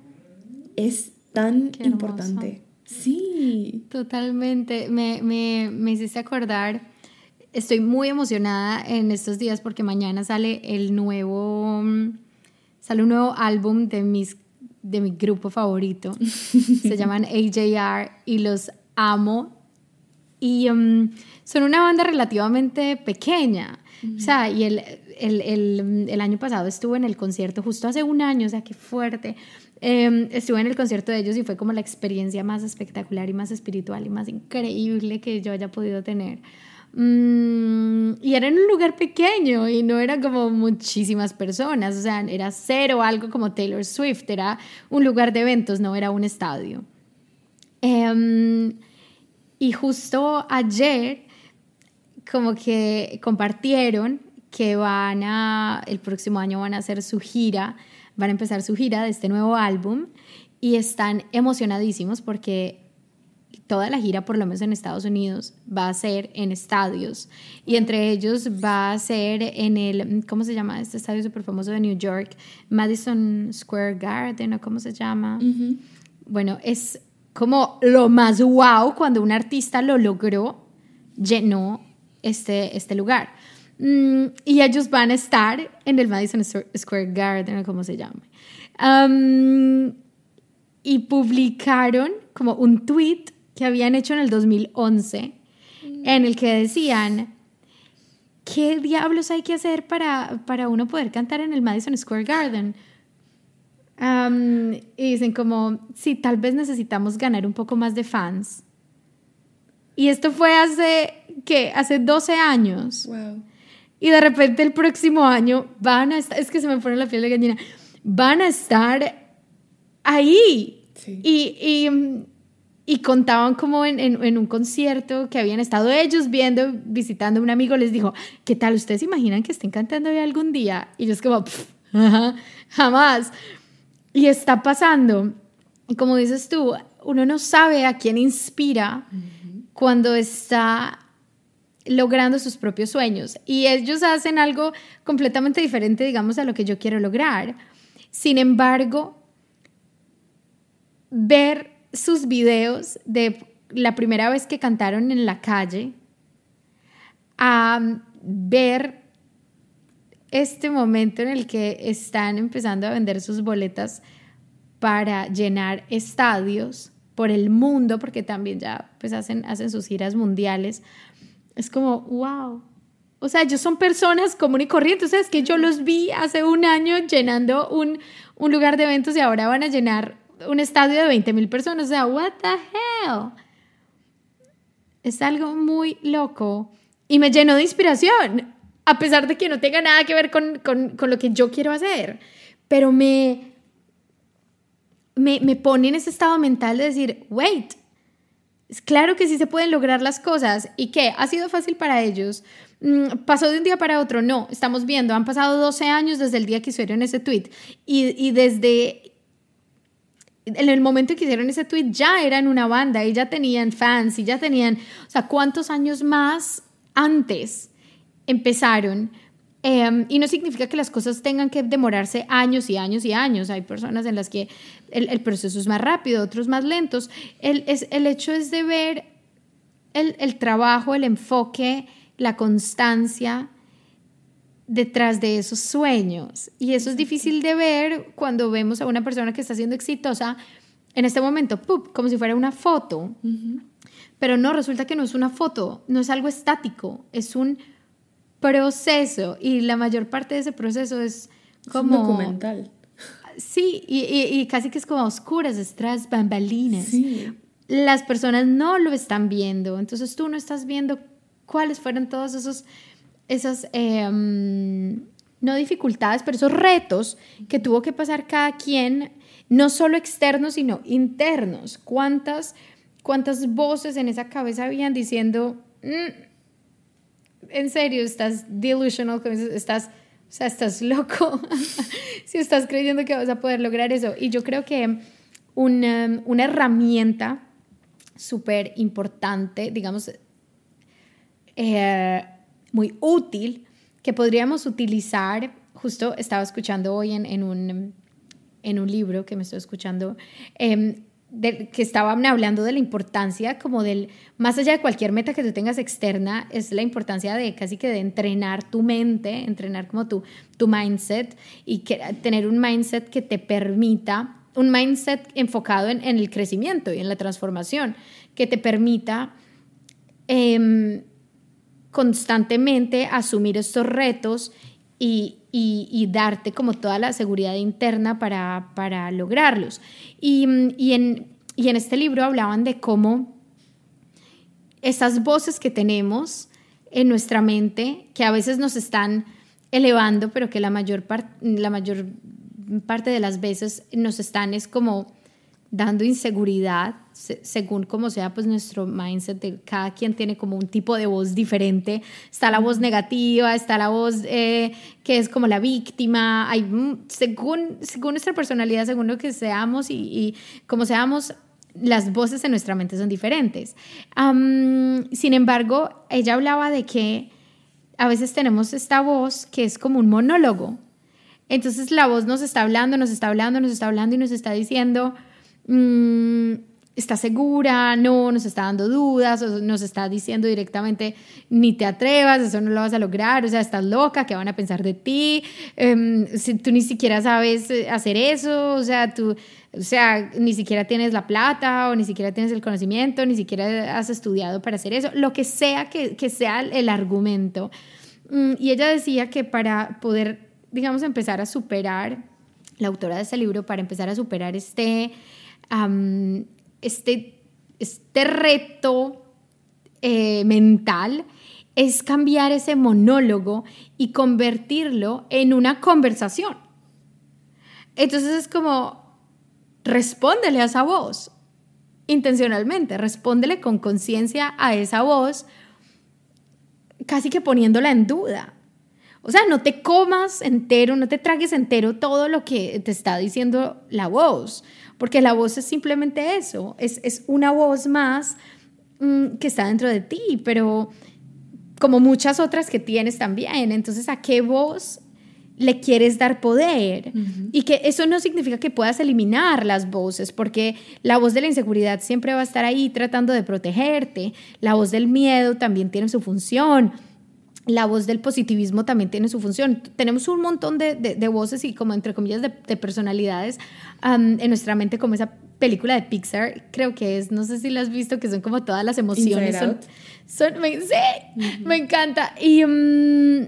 Es tan importante. Sí. Totalmente. Me, me, me hiciste acordar. Estoy muy emocionada en estos días porque mañana sale el nuevo, sale un nuevo álbum de, mis, de mi grupo favorito. Se llaman A J R y los amo. Y um, son una banda relativamente pequeña. Mm. O sea, y el, el, el, el año pasado estuve en el concierto, justo hace un año, o sea, qué fuerte. Eh, estuve en el concierto de ellos y fue como la experiencia más espectacular y más espiritual y más increíble que yo haya podido tener. Mm, y era en un lugar pequeño y no eran como muchísimas personas, o sea, era cero algo como Taylor Swift, era un lugar de eventos, no era un estadio. Eh, y justo ayer como que compartieron que van a, el próximo año van a hacer su gira, van a empezar su gira de este nuevo álbum y están emocionadísimos porque toda la gira, por lo menos en Estados Unidos, va a ser en estadios y entre ellos va a ser en el, ¿cómo se llama? Este estadio súper famoso de New York, Madison Square Garden, ¿o cómo se llama? Uh-huh. Bueno, es como lo más wow cuando un artista lo logró, llenó este, este lugar. Mm, y ellos van a estar en el Madison Square Garden, o como se llame. Um, y publicaron como un tweet que habían hecho en el dos mil once, mm. en el que decían, ¿qué diablos hay que hacer para, para uno poder cantar en el Madison Square Garden? Um, y dicen como, sí, tal vez necesitamos ganar un poco más de fans. Y esto fue hace, ¿qué? Hace doce años. Wow. Y de repente el próximo año van a estar, es que se me pone la piel de gallina, van a estar ahí. Sí. Y, y, y contaban como en, en, en un concierto que habían estado ellos viendo, visitando, un amigo les dijo, ¿qué tal? ¿Ustedes se imaginan que estén cantando ahí algún día? Y yo es como, jamás. Y está pasando. Y como dices tú, uno no sabe a quién inspira uh-huh. cuando está logrando sus propios sueños. Y ellos hacen algo completamente diferente, digamos, a lo que yo quiero lograr. Sin embargo, ver sus videos de la primera vez que cantaron en la calle, a ver este momento en el que están empezando a vender sus boletas para llenar estadios por el mundo, porque también ya pues hacen, hacen sus giras mundiales, es como, wow. O sea, ellos son personas comunes y corrientes. O sea, es que yo los vi hace un año llenando un, un lugar de eventos y ahora van a llenar un estadio de veinte mil personas. O sea, what the hell? Es algo muy loco y me llenó de inspiración, a pesar de que no tenga nada que ver con, con, con lo que yo quiero hacer, pero me, me, me pone en ese estado mental de decir, wait, es claro que sí se pueden lograr las cosas. ¿Y qué? ¿Ha sido fácil para ellos? ¿Pasó de un día para otro? No, estamos viendo, han pasado doce años desde el día que hicieron ese tweet y, y desde... en el momento que hicieron ese tweet ya eran una banda y ya tenían fans y ya tenían, o sea, ¿cuántos años más antes empezaron? Eh, y no significa que las cosas tengan que demorarse años y años y años. Hay personas en las que el, el proceso es más rápido, otros más lentos. El, es, el hecho es de ver el, el trabajo, el enfoque, la constancia detrás de esos sueños, y eso es difícil de ver cuando vemos a una persona que está siendo exitosa en este momento, ¡pup!, como si fuera una foto. Uh-huh. Pero no, resulta que no es una foto, no es algo estático, es un proceso, y la mayor parte de ese proceso es como... es un documental. Sí, y, y, y casi que es como a oscuras, es tras bambalinas. Sí. Las personas no lo están viendo, entonces tú no estás viendo cuáles fueron todos esos... esas, eh, no dificultades, pero esos retos que tuvo que pasar cada quien, no solo externos, sino internos. ¿Cuántas, cuántas voces en esa cabeza habían diciendo, mm, en serio, estás delusional, estás, o sea, estás loco, si estás creyendo que vas a poder lograr eso? Y yo creo que una, una herramienta súper importante, digamos, eh, muy útil, que podríamos utilizar, justo estaba escuchando hoy en, en, un, en un libro que me estoy escuchando, eh, de, que estaban hablando de la importancia como del, más allá de cualquier meta que tú tengas externa, es la importancia de casi que de entrenar tu mente, entrenar como tu, tu mindset, y que, tener un mindset que te permita, un mindset enfocado en, en el crecimiento y en la transformación, que te permita eh, constantemente asumir estos retos y, y, y darte como toda la seguridad interna para, para lograrlos. Y, y, en, y en este libro hablaban de cómo esas voces que tenemos en nuestra mente, que a veces nos están elevando, pero que la mayor, par, la mayor parte de las veces nos están es como dando inseguridad, según como sea pues nuestro mindset, de cada quien tiene como un tipo de voz diferente. Está la voz negativa, está la voz eh, que es como la víctima. Hay, según, según nuestra personalidad, según lo que seamos y, y como seamos, las voces en nuestra mente son diferentes. Um, sin embargo, ella hablaba de que a veces tenemos esta voz que es como un monólogo. Entonces la voz nos está hablando, nos está hablando, nos está hablando y nos está diciendo... Mm, ¿estás segura? No, nos está dando dudas, o nos está diciendo directamente, ni te atrevas, eso no lo vas a lograr, o sea, estás loca, ¿qué van a pensar de ti? Um, si tú ni siquiera sabes hacer eso, o sea, tú, o sea, ni siquiera tienes la plata, o ni siquiera tienes el conocimiento, ni siquiera has estudiado para hacer eso, lo que sea que, que sea el argumento. Um, y ella decía que para poder, digamos, empezar a superar, la autora de este libro, para empezar a superar este... Um, este, este reto eh, mental, es cambiar ese monólogo y convertirlo en una conversación. Entonces es como, respóndele a esa voz intencionalmente, respóndele con conciencia a esa voz, casi que poniéndola en duda. O sea, no te comas entero, no te tragues entero todo lo que te está diciendo la voz, porque la voz es simplemente eso, es, es una voz más mmm, que está dentro de ti, pero como muchas otras que tienes también. Entonces, ¿a qué voz le quieres dar poder? Uh-huh. Y que eso no significa que puedas eliminar las voces, porque la voz de la inseguridad siempre va a estar ahí tratando de protegerte, la voz del miedo también tiene su función, la voz del positivismo también tiene su función. Tenemos un montón de, de, de voces y como entre comillas de, de personalidades um, en nuestra mente, como esa película de Pixar, creo que es, no sé si la has visto, que son como todas las emociones. Son, son, me, sí, uh-huh. Me encanta. Y um,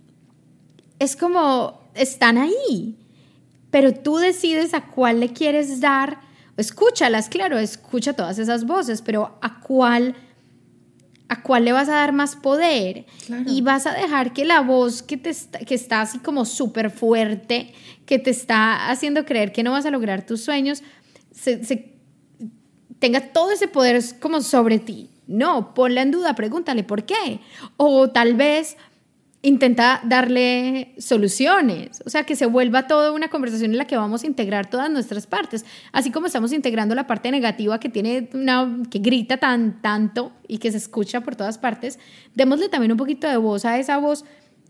es como, están ahí, pero tú decides a cuál le quieres dar, escúchalas, claro, escucha todas esas voces, pero a cuál ¿a cuál le vas a dar más poder? Claro. Y vas a dejar que la voz que, te está, que está así como súper fuerte, que te está haciendo creer que no vas a lograr tus sueños, se, se, tenga todo ese poder como sobre ti. No, ponla en duda, pregúntale por qué. O tal vez intenta darle soluciones, o sea, que se vuelva toda una conversación en la que vamos a integrar todas nuestras partes, así como estamos integrando la parte negativa que tiene una, que grita tan tanto y que se escucha por todas partes. Démosle también un poquito de voz a esa voz,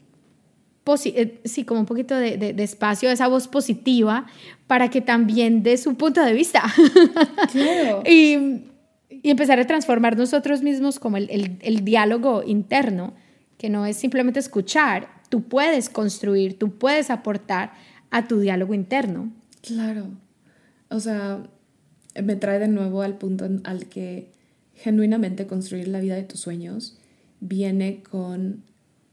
posi- eh, sí, como un poquito de, de, de espacio a esa voz positiva para que también dé su punto de vista. Claro. y, y empezar a transformar nosotros mismos como el, el, el diálogo interno, que no es simplemente escuchar, tú puedes construir, tú puedes aportar a tu diálogo interno. Claro. O sea, me trae de nuevo al punto en, al que genuinamente construir la vida de tus sueños viene con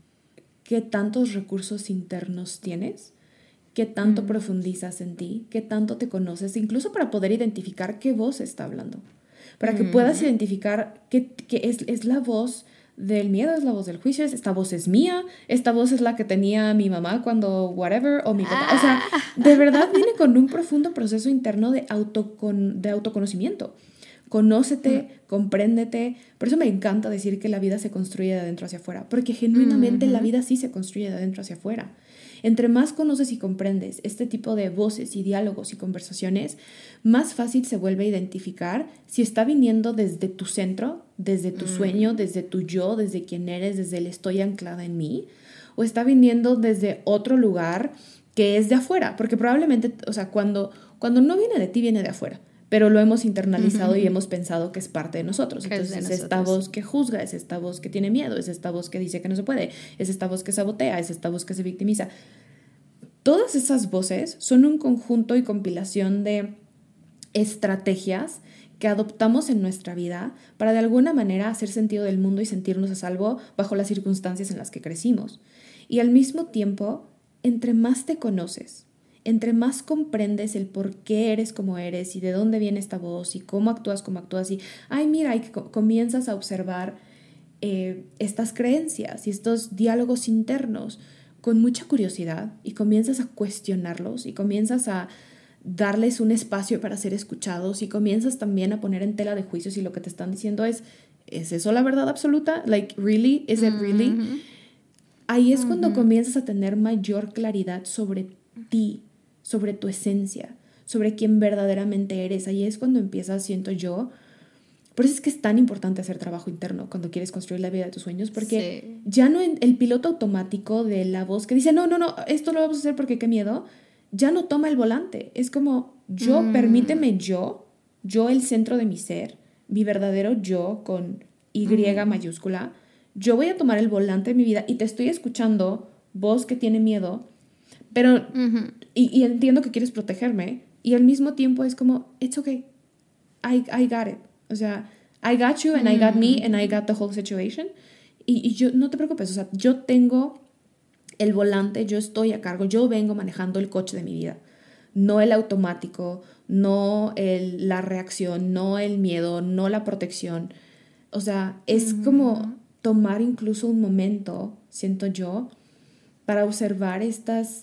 qué tantos recursos internos tienes, qué tanto mm. profundizas en ti, qué tanto te conoces, incluso para poder identificar qué voz está hablando, para que mm. puedas identificar qué, qué es, es la voz del miedo, es la voz del juicio, es, esta voz es mía, esta voz es la que tenía mi mamá cuando whatever, o mi papá. O sea, de verdad viene con un profundo proceso interno de, autocon, de autoconocimiento. Conócete, mm. compréndete. Por eso me encanta decir que la vida se construye de adentro hacia afuera, porque genuinamente mm-hmm. la vida sí se construye de adentro hacia afuera. Entre más conoces y comprendes este tipo de voces y diálogos y conversaciones, más fácil se vuelve a identificar si está viniendo desde tu centro, desde tu mm. sueño, desde tu yo, desde quién eres, desde el estoy anclada en mí, o está viniendo desde otro lugar que es de afuera, porque probablemente, o sea, cuando, cuando no viene de ti, viene de afuera, pero lo hemos internalizado uh-huh. y hemos pensado que es parte de nosotros. Entonces es, es esta voz que juzga, es esta voz que tiene miedo, es esta voz que dice que no se puede, es esta voz que sabotea, es esta voz que se victimiza. Todas esas voces son un conjunto y compilación de estrategias que adoptamos en nuestra vida para de alguna manera hacer sentido del mundo y sentirnos a salvo bajo las circunstancias en las que crecimos. Y al mismo tiempo, entre más te conoces, entre más comprendes el por qué eres como eres y de dónde viene esta voz y cómo actúas como actúas y, ay, mira, y comienzas a observar eh, estas creencias y estos diálogos internos con mucha curiosidad y comienzas a cuestionarlos y comienzas a darles un espacio para ser escuchados y comienzas también a poner en tela de juicio si lo que te están diciendo es, ¿es eso la verdad absoluta? Like, really? Is it really? Mm-hmm. Ahí es mm-hmm. cuando comienzas a tener mayor claridad sobre ti, sobre tu esencia, sobre quién verdaderamente eres. Ahí es cuando empiezas, siento yo, por eso es que es tan importante hacer trabajo interno cuando quieres construir la vida de tus sueños, porque sí. ya no el piloto automático de la voz que dice, no, no, no, esto lo vamos a hacer porque qué miedo, ya no toma el volante. Es como, yo, mm. permíteme yo, yo el centro de mi ser, mi verdadero yo con Y mm. mayúscula, yo voy a tomar el volante de mi vida y te estoy escuchando, voz que tiene miedo, pero, mm-hmm. y, y entiendo que quieres protegerme, y al mismo tiempo es como, it's okay, I, I got it. O sea, I got you and mm. I got me and I got the whole situation. Y, y yo, no te preocupes, o sea, yo tengo el volante, yo estoy a cargo, yo vengo manejando el coche de mi vida. No el automático, no el, la reacción, no el miedo, no la protección. O sea, es mm. como tomar incluso un momento, siento yo, para observar estas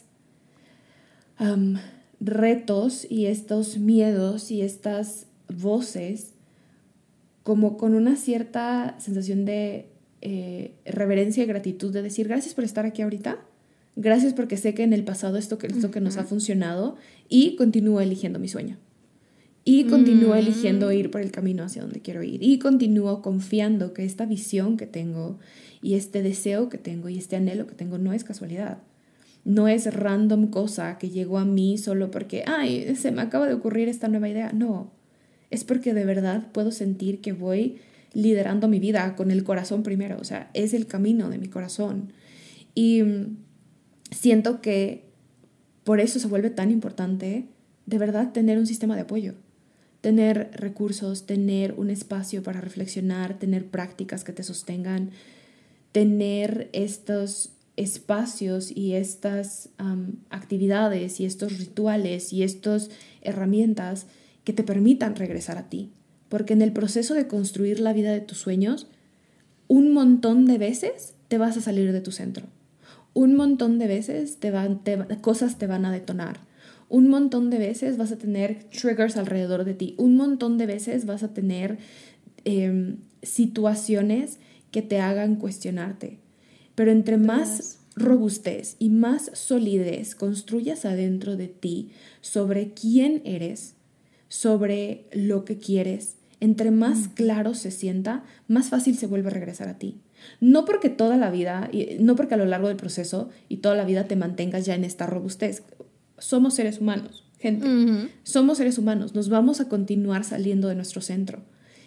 um, retos y estos miedos y estas voces como con una cierta sensación de eh, reverencia y gratitud, de decir gracias por estar aquí ahorita, gracias porque sé que en el pasado esto que, esto que nos ha funcionado y continúo eligiendo mi sueño. Y continúo mm. eligiendo ir por el camino hacia donde quiero ir. Y continúo confiando que esta visión que tengo y este deseo que tengo y este anhelo que tengo no es casualidad. No es random cosa que llegó a mí solo porque, ay, se me acaba de ocurrir esta nueva idea. No. Es porque de verdad puedo sentir que voy liderando mi vida con el corazón primero. O sea, es el camino de mi corazón. Y siento que por eso se vuelve tan importante de verdad tener un sistema de apoyo. Tener recursos, tener un espacio para reflexionar, tener prácticas que te sostengan, tener estos espacios y estas um, actividades y estos rituales y estas herramientas que te permitan regresar a ti. Porque en el proceso de construir la vida de tus sueños, un montón de veces te vas a salir de tu centro. Un montón de veces te van, te, cosas te van a detonar. Un montón de veces vas a tener triggers alrededor de ti. Un montón de veces vas a tener eh, situaciones que te hagan cuestionarte. Pero entre más robustez y más solidez construyas adentro de ti sobre quién eres, sobre lo que quieres, entre más claro se sienta, más fácil se vuelve a regresar a ti. No porque toda la vida, no porque a lo largo del proceso y toda la vida te mantengas ya en esta robustez. Somos seres humanos, gente. Uh-huh. Somos seres humanos. Nos vamos a continuar saliendo de nuestro centro.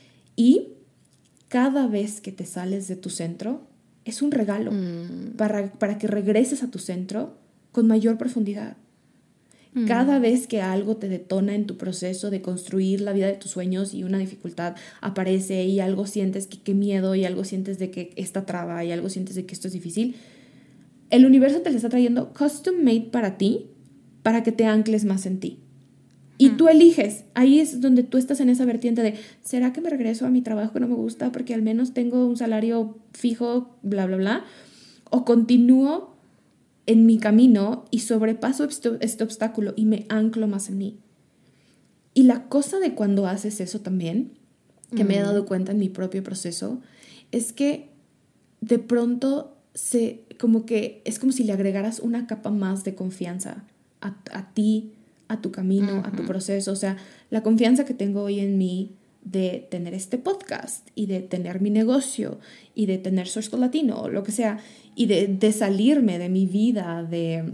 Y cada vez que te sales de tu centro, es un regalo mm. para, para que regreses a tu centro con mayor profundidad. Mm. Cada vez que algo te detona en tu proceso de construir la vida de tus sueños y una dificultad aparece y algo sientes que, que miedo y algo sientes de que esta traba y algo sientes de que esto es difícil, el universo te lo está trayendo custom made para ti, para que te ancles más en ti. Y tú eliges, ahí es donde tú estás en esa vertiente de, ¿será que me regreso a mi trabajo que no me gusta porque al menos tengo un salario fijo, bla, bla, bla? ¿O continúo en mi camino y sobrepaso este, este obstáculo y me anclo más en mí? Y la cosa de cuando haces eso también, que mm. me he dado cuenta en mi propio proceso, es que de pronto se, como que es como si le agregaras una capa más de confianza a, a ti, a tu camino, uh-huh. a tu proceso. O sea, la confianza que tengo hoy en mí de tener este podcast y de tener mi negocio y de tener Source Code Latino o lo que sea y de, de salirme de mi vida de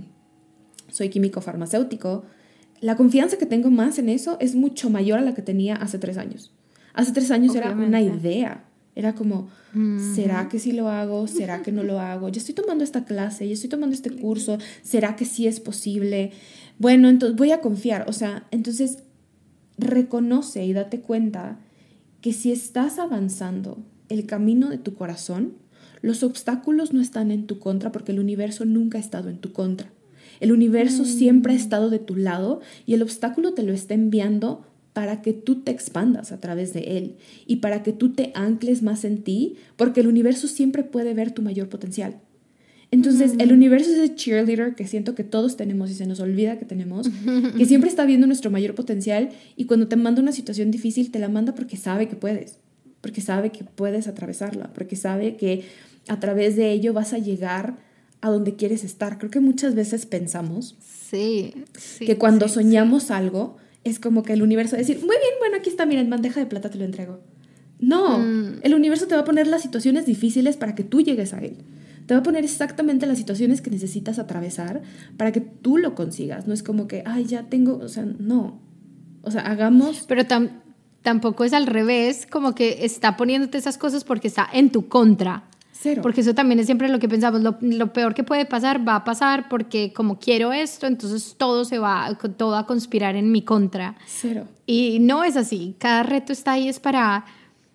soy químico farmacéutico, la confianza que tengo más en eso es mucho mayor a la que tenía hace tres años. Hace tres años Obviamente. Era una idea. Era como, uh-huh. ¿será que sí lo hago? ¿Será que no lo hago? Yo estoy tomando esta clase, yo estoy tomando este curso. ¿Será que sí es posible? Bueno, entonces voy a confiar. O sea, entonces reconoce y date cuenta que si estás avanzando el camino de tu corazón, los obstáculos no están en tu contra porque el universo nunca ha estado en tu contra. El universo mm. siempre ha estado de tu lado y el obstáculo te lo está enviando para que tú te expandas a través de él y para que tú te ancles más en ti, porque el universo siempre puede ver tu mayor potencial. Entonces, mm. el universo es ese cheerleader que siento que todos tenemos y se nos olvida que tenemos, que siempre está viendo nuestro mayor potencial y cuando te manda una situación difícil, te la manda porque sabe que puedes, porque sabe que puedes atravesarla, porque sabe que a través de ello vas a llegar a donde quieres estar. Creo que muchas veces pensamos sí, sí, que cuando sí, soñamos sí. algo, es como que el universo va a decir, muy bien, bueno, aquí está, mira, en bandeja de plata te lo entrego. No, mm. el universo te va a poner las situaciones difíciles para que tú llegues a él. Te va a poner exactamente las situaciones que necesitas atravesar para que tú lo consigas. No es como que, ay, ya tengo, o sea, no. O sea, hagamos... Pero tam- tampoco es al revés, como que está poniéndote esas cosas porque está en tu contra. Cero. Porque eso también es siempre lo que pensamos, lo, lo peor que puede pasar va a pasar porque como quiero esto, entonces todo se va, todo va a conspirar en mi contra. Cero. Y no es así, cada reto está ahí es para,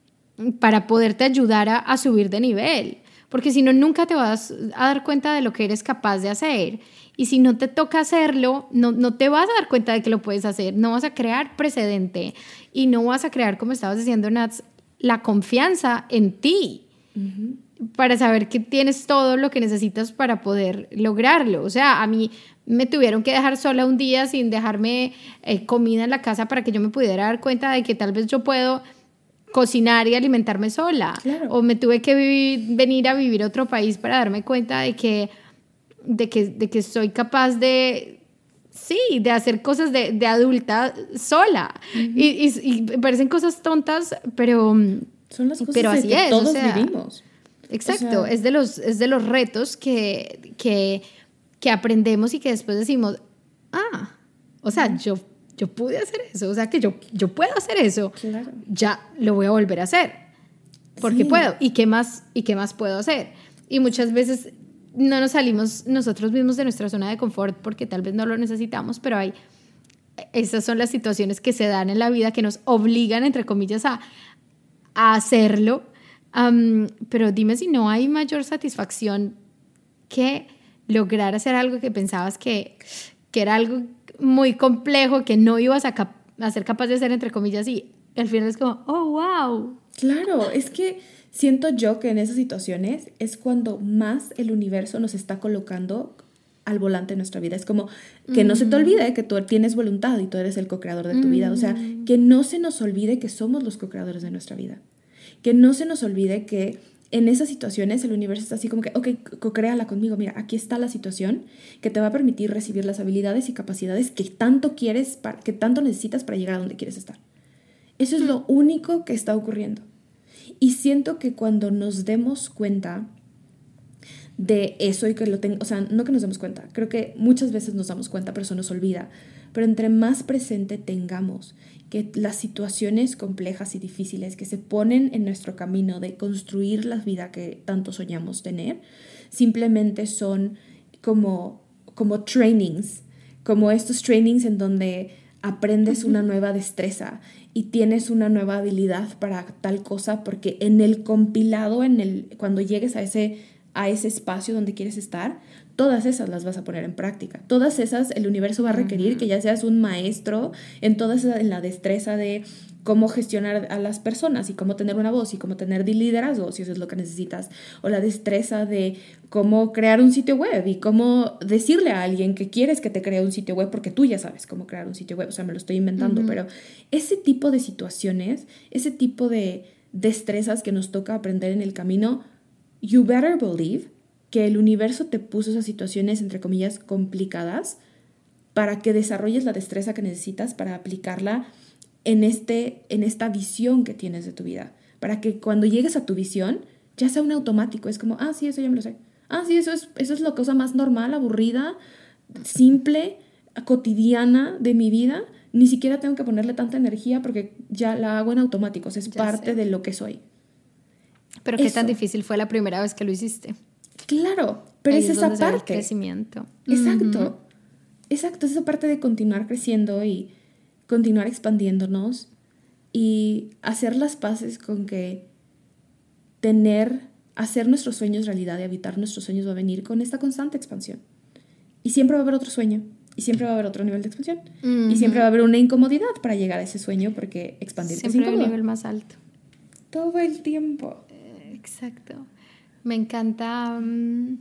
para poderte ayudar a, a subir de nivel, porque si no nunca te vas a dar cuenta de lo que eres capaz de hacer y si no te toca hacerlo, no, no te vas a dar cuenta de que lo puedes hacer, no vas a crear precedente y no vas a crear, como estabas diciendo Nats, la confianza en ti. Uh-huh. Para saber que tienes todo lo que necesitas para poder lograrlo. O sea, a mí me tuvieron que dejar sola un día sin dejarme eh, comida en la casa para que yo me pudiera dar cuenta de que tal vez yo puedo cocinar y alimentarme sola. Claro. O me tuve que vivir, venir a vivir a otro país para darme cuenta de que, de que, de que soy capaz de... Sí, de hacer cosas de, de adulta sola. Uh-huh. Y, y, y parecen cosas tontas, pero... Son las cosas pero de así que es, todos o sea, vivimos. Exacto, o sea, es, de los, es de los retos que, que, que aprendemos y que después decimos, ah, o sea, yo, yo pude hacer eso, o sea, que yo, yo puedo hacer eso, claro. Ya lo voy a volver a hacer, porque sí. puedo, ¿y qué más, y qué más puedo hacer? Y muchas veces no nos salimos nosotros mismos de nuestra zona de confort porque tal vez no lo necesitamos, pero hay, esas son las situaciones que se dan en la vida que nos obligan, entre comillas, a, a hacerlo. Um, pero dime si no hay mayor satisfacción que lograr hacer algo que pensabas que, que era algo muy complejo, que no ibas a, cap- a ser capaz de hacer, entre comillas, y al final es como, oh, wow. Claro, es que siento yo que en esas situaciones es cuando más el universo nos está colocando al volante de nuestra vida. Es como que mm. no se te olvide que tú tienes voluntad y tú eres el co-creador de tu mm. vida. O sea, que no se nos olvide que somos los co-creadores de nuestra vida. Que no se nos olvide que en esas situaciones el universo está así como que, ok, co-créala conmigo. Mira, aquí está la situación que te va a permitir recibir las habilidades y capacidades que tanto quieres, para, que tanto necesitas para llegar a donde quieres estar. Eso es mm. lo único que está ocurriendo. Y siento que cuando nos demos cuenta de eso y que lo tengo, o sea, no que nos demos cuenta, creo que muchas veces nos damos cuenta, pero eso nos olvida. Pero entre más presente tengamos que las situaciones complejas y difíciles que se ponen en nuestro camino de construir la vida que tanto soñamos tener, simplemente son como, como trainings, como estos trainings en donde aprendes una nueva destreza y tienes una nueva habilidad para tal cosa, porque en el compilado, en el, cuando llegues a ese, a ese espacio donde quieres estar, todas esas las vas a poner en práctica. Todas esas el universo va a requerir uh-huh. que ya seas un maestro en todas esas, en la destreza de cómo gestionar a las personas y cómo tener una voz y cómo tener liderazgo, si eso es lo que necesitas, o la destreza de cómo crear un sitio web y cómo decirle a alguien que quieres que te cree un sitio web porque tú ya sabes cómo crear un sitio web, o sea, me lo estoy inventando, uh-huh. pero ese tipo de situaciones, ese tipo de destrezas que nos toca aprender en el camino, you better believe que el universo te puso esas situaciones, entre comillas, complicadas para que desarrolles la destreza que necesitas para aplicarla en, este, en esta visión que tienes de tu vida. Para que cuando llegues a tu visión ya sea un automático. Es como, ah, sí, eso ya me lo sé. Ah, sí, eso es, eso es la cosa más normal, aburrida, simple, cotidiana de mi vida. Ni siquiera tengo que ponerle tanta energía porque ya la hago en automático. O sea, es ya parte sé. de lo que soy. Pero qué eso. Tan difícil fue la primera vez que lo hiciste. Claro, pero ahí es, es esa donde parte. Se ve el crecimiento. Exacto. Uh-huh. Exacto, es esa parte de continuar creciendo y continuar expandiéndonos y hacer las paces con que tener, hacer nuestros sueños realidad y habitar nuestros sueños va a venir con esta constante expansión. Y siempre va a haber otro sueño, y siempre va a haber otro nivel de expansión. Uh-huh. Y siempre va a haber una incomodidad para llegar a ese sueño porque expandirte siempre es incómodo. Siempre hay un nivel más alto. Todo el tiempo. Exacto. Me encanta um,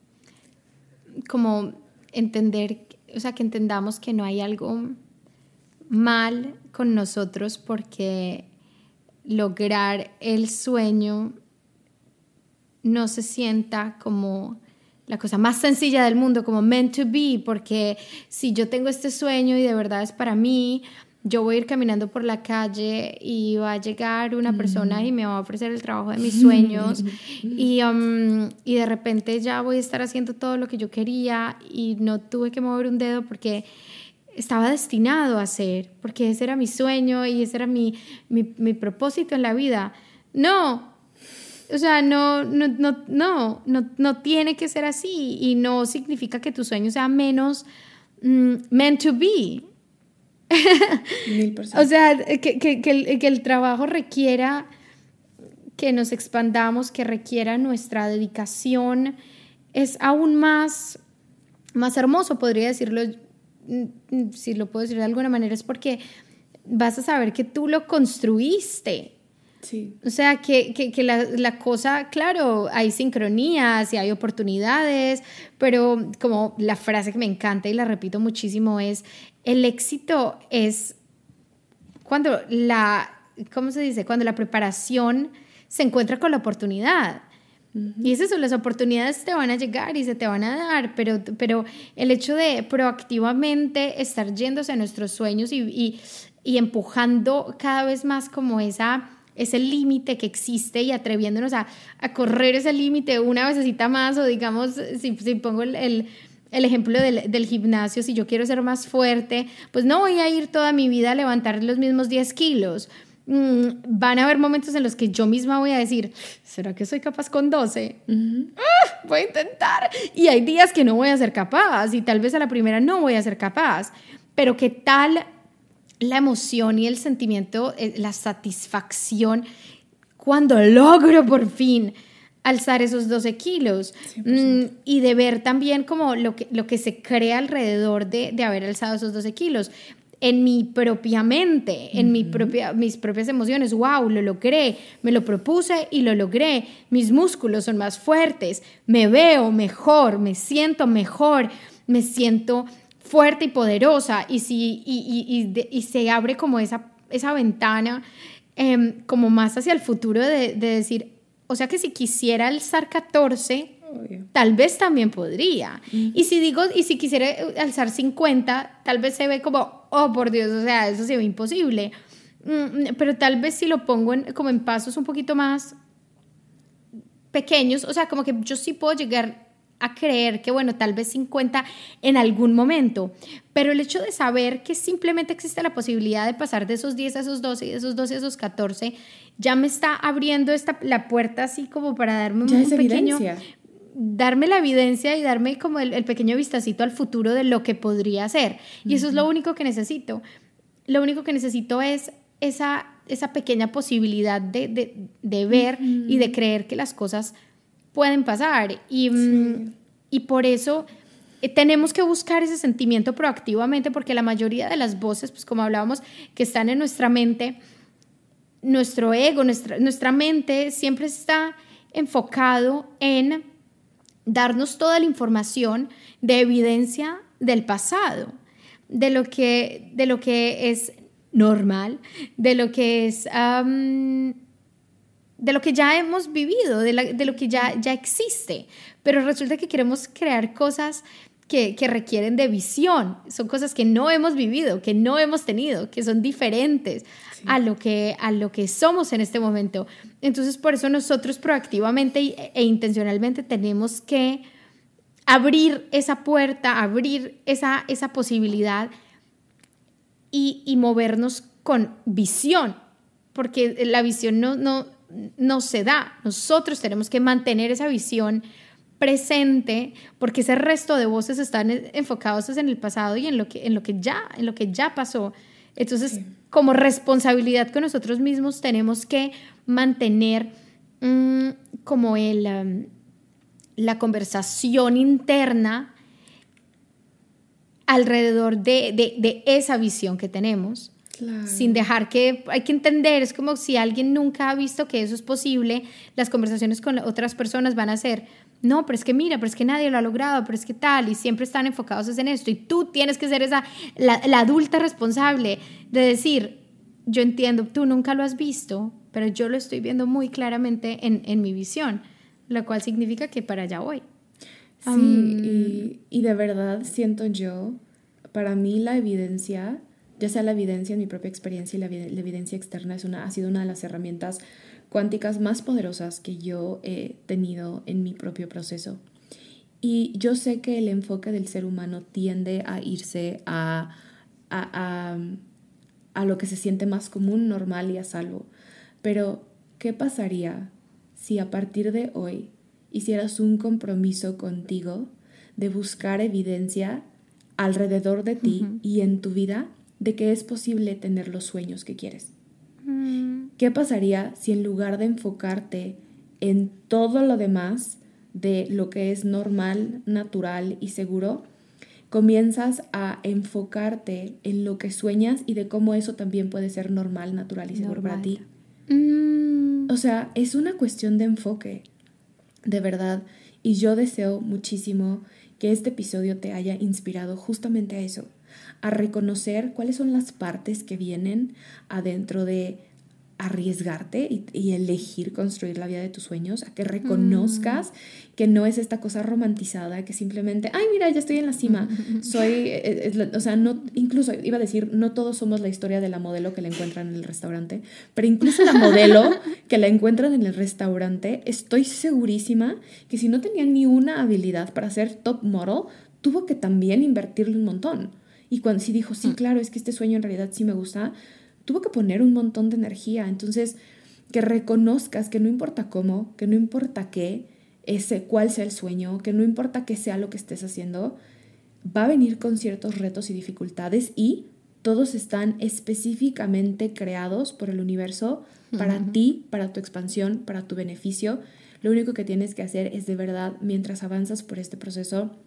como entender, o sea, que entendamos que no hay algo mal con nosotros porque lograr el sueño no se sienta como la cosa más sencilla del mundo, como meant to be, porque si yo tengo este sueño y de verdad es para mí, yo voy a ir caminando por la calle y va a llegar una persona y me va a ofrecer el trabajo de mis sueños y, um, y de repente ya voy a estar haciendo todo lo que yo quería y no tuve que mover un dedo porque estaba destinado a hacer, porque ese era mi sueño y ese era mi, mi, mi propósito en la vida. No, o sea, no, no, no, no, no, no tiene que ser así y no significa que tu sueño sea menos mm, meant to be. Mil por ciento. O sea, que, que, que, el, que el trabajo requiera que nos expandamos, que requiera nuestra dedicación, es aún más, más hermoso, podría decirlo, si lo puedo decir de alguna manera, es porque vas a saber que tú lo construiste. Sí. O sea, que, que, que la, la cosa, claro, hay sincronías y hay oportunidades, pero como la frase que me encanta y la repito muchísimo es, el éxito es cuando la, ¿cómo se dice? Cuando la preparación se encuentra con la oportunidad. Uh-huh. Y es eso, las oportunidades te van a llegar y se te van a dar, pero, pero el hecho de proactivamente estar yéndose a nuestros sueños y, y, y empujando cada vez más como esa... ese límite que existe y atreviéndonos a, a correr ese límite una vecesita más, o digamos, si, si pongo el, el, el ejemplo del, del gimnasio, si yo quiero ser más fuerte, pues no voy a ir toda mi vida a levantar los mismos diez kilos. Mm, van a haber momentos en los que yo misma voy a decir, ¿será que soy capaz con doce? Uh-huh. ¡Ah! Voy a intentar. Y hay días que no voy a ser capaz y tal vez a la primera no voy a ser capaz, pero ¿qué tal la emoción y el sentimiento, la satisfacción cuando logro por fin alzar esos doce kilos? Mm, y de ver también como lo que, lo que se crea alrededor de, de haber alzado esos doce kilos? en mi propia mente, en uh-huh. mi propia, mis propias emociones. ¡Wow! Lo logré, me lo propuse y lo logré. Mis músculos son más fuertes, me veo mejor, me siento mejor, me siento fuerte y poderosa. Y, si, y, y, y, de, y se abre como esa, esa ventana eh, como más hacia el futuro de, de decir, o sea que si quisiera alzar catorce... Obvio. Tal vez también podría. Uh-huh. Y si digo, y si quisiera alzar cincuenta, tal vez se ve como, oh, por Dios, o sea, eso se ve imposible. Mm, pero tal vez si lo pongo en, como en pasos un poquito más pequeños, o sea, como que yo sí puedo llegar a creer que, bueno, tal vez cincuenta en algún momento, pero el hecho de saber que simplemente existe la posibilidad de pasar de esos diez a esos doce y de esos doce a esos catorce, ya me está abriendo esta, la puerta así como para darme un, un pequeño... Evidencia. darme la evidencia y darme como el, el pequeño vistacito al futuro de lo que podría ser. Y eso uh-huh. es lo único que necesito. Lo único que necesito es esa, esa pequeña posibilidad de, de, de ver uh-huh. y de creer que las cosas pueden pasar. Y, sí. y por eso eh, tenemos que buscar ese sentimiento proactivamente, porque la mayoría de las voces, pues como hablábamos, que están en nuestra mente, nuestro ego, nuestra, nuestra mente siempre está enfocado en darnos toda la información de evidencia del pasado, de lo que, de lo que es normal, de lo que es, um, de lo que ya hemos vivido, de, la, de lo que ya, ya existe. Pero resulta que queremos crear cosas que, que requieren de visión, son cosas que no hemos vivido, que no hemos tenido, que son diferentes sí. a, lo que, a lo que somos en este momento. Entonces, por eso nosotros proactivamente e, e intencionalmente tenemos que abrir esa puerta, abrir esa, esa posibilidad y, y movernos con visión, porque la visión no, no, no se da. Nosotros tenemos que mantener esa visión presente, porque ese resto de voces están enfocados en el pasado y en lo que, en lo que, ya, en lo que ya pasó. Entonces, sí. como responsabilidad con nosotros mismos, tenemos que mantener mmm, como el, um, la conversación interna alrededor de, de, de esa visión que tenemos. Claro. Sin dejar que, hay que entender, es como si alguien nunca ha visto que eso es posible, las conversaciones con otras personas van a ser, no, pero es que mira, pero es que nadie lo ha logrado, pero es que tal, y siempre están enfocados en esto, y tú tienes que ser esa, la, la adulta responsable de decir, yo entiendo, tú nunca lo has visto, pero yo lo estoy viendo muy claramente en, en mi visión, lo cual significa que para allá voy. Sí, um, y, y de verdad siento yo, para mí la evidencia, ya sea la evidencia en mi propia experiencia y la, la evidencia externa, es una, ha sido una de las herramientas cuánticas más poderosas que yo he tenido en mi propio proceso. Y yo sé que el enfoque del ser humano tiende a irse a, a, a, a lo que se siente más común, normal y a salvo. Pero, ¿qué pasaría si a partir de hoy hicieras un compromiso contigo de buscar evidencia alrededor de ti uh-huh. y en tu vida de que es posible tener los sueños que quieres? Uh-huh. ¿Qué pasaría si en lugar de enfocarte en todo lo demás de lo que es normal, natural y seguro, comienzas a enfocarte en lo que sueñas y de cómo eso también puede ser normal, natural y seguro normal. Para ti? Uh-huh. O sea, es una cuestión de enfoque. De verdad, y yo deseo muchísimo que este episodio te haya inspirado justamente a eso, a reconocer cuáles son las partes que vienen adentro de arriesgarte y, y elegir construir la vida de tus sueños, a que reconozcas mm. que no es esta cosa romantizada que simplemente, ay, mira, ya estoy en la cima, soy, es, es, o sea, no, incluso iba a decir, no todos somos la historia de la modelo que la encuentran en el restaurante, pero incluso la modelo que la encuentran en el restaurante, estoy segurísima que si no tenía ni una habilidad para ser top model, tuvo que también invertirle un montón. Y cuando sí dijo, sí, claro, es que este sueño en realidad sí me gusta, tuvo que poner un montón de energía. Entonces, que reconozcas que no importa cómo, que no importa qué, ese, cuál sea el sueño, que no importa qué sea lo que estés haciendo, va a venir con ciertos retos y dificultades y todos están específicamente creados por el universo para uh-huh. ti, para tu expansión, para tu beneficio. Lo único que tienes que hacer es de verdad, mientras avanzas por este proceso,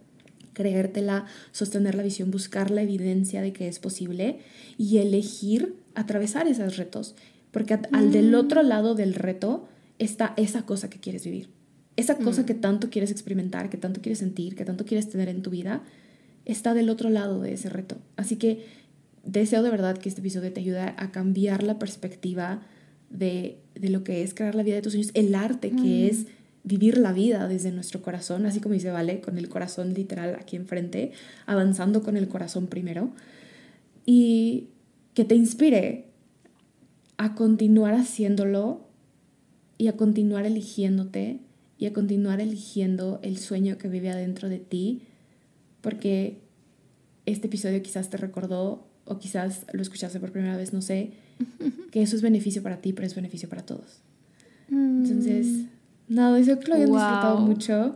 creértela, sostener la visión, buscar la evidencia de que es posible y elegir atravesar esos retos. Porque mm. al del otro lado del reto está esa cosa que quieres vivir. Esa cosa mm. que tanto quieres experimentar, que tanto quieres sentir, que tanto quieres tener en tu vida, está del otro lado de ese reto. Así que deseo de verdad que este episodio te ayude a cambiar la perspectiva de, de lo que es crear la vida de tus sueños, el arte mm. que es vivir la vida desde nuestro corazón, así como dice Vale, con el corazón literal aquí enfrente, avanzando con el corazón primero, y que te inspire a continuar haciéndolo y a continuar eligiéndote y a continuar eligiendo el sueño que vive adentro de ti, porque este episodio quizás te recordó o quizás lo escuchaste por primera vez, no sé, que eso es beneficio para ti, pero es beneficio para todos. Entonces... No, deseo que lo hayan wow. disfrutado mucho.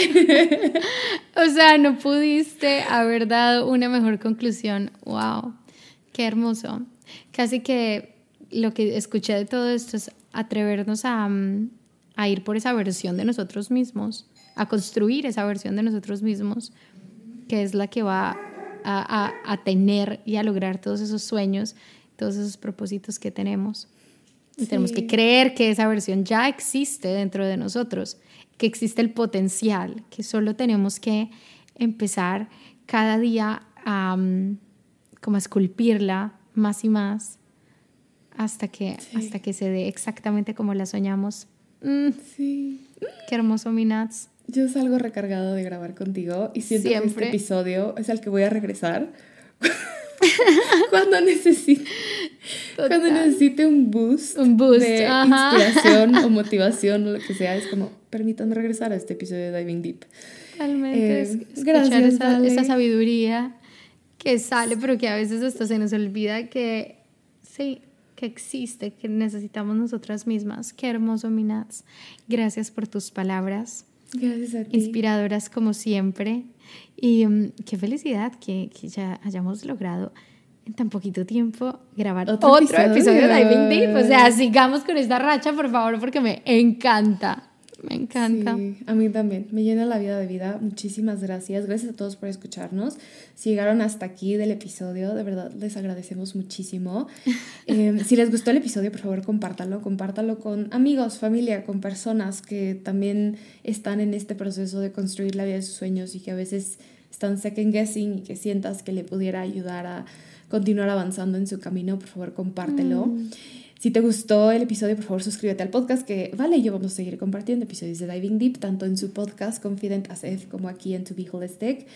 O sea, no pudiste haber dado una mejor conclusión. Wow, qué hermoso. Casi que lo que escuché de todo esto es atrevernos a, a ir por esa versión de nosotros mismos, a construir esa versión de nosotros mismos, que es la que va a, a, a tener y a lograr todos esos sueños, todos esos propósitos que tenemos. Y sí. tenemos que creer que esa versión ya existe dentro de nosotros, que existe el potencial, que solo tenemos que empezar cada día a, um, como a esculpirla más y más hasta que, sí. hasta que se dé exactamente como la soñamos. Mm, sí. Qué hermoso, mi Nats. Yo salgo recargado de grabar contigo y siento Siempre. que este episodio es al que voy a regresar cuando necesite cuando necesite un boost, un boost de ajá. inspiración o motivación o lo que sea, es como permítanme regresar a este episodio de Diving Deep. Realmente eh, es escuchar gracias, esa, esa sabiduría que sale, pero que a veces hasta se nos olvida que sí, que existe, que necesitamos nosotras mismas. Qué hermoso, Minats. Gracias por tus palabras. Gracias a ti. Inspiradoras como siempre. Y um, qué felicidad que, que ya hayamos logrado en tan poquito tiempo grabar otro, otro episodio. episodio de Diving Deep. O sea, sigamos con esta racha, por favor, porque me encanta. Me encanta. Sí, a mí también. Me llena la vida de vida. Muchísimas gracias. Gracias a todos por escucharnos. Si llegaron hasta aquí del episodio, de verdad les agradecemos muchísimo. Eh, si les gustó el episodio, por favor, compártalo. Compártalo con amigos, familia, con personas que también están en este proceso de construir la vida de sus sueños y que a veces están second guessing y que sientas que le pudiera ayudar a continuar avanzando en su camino. Por favor, compártelo. Mm. Si te gustó el episodio, por favor, suscríbete al podcast, que Vale y yo vamos a seguir compartiendo episodios de Diving Deep, tanto en su podcast Confident as F como aquí en To Be Holistic.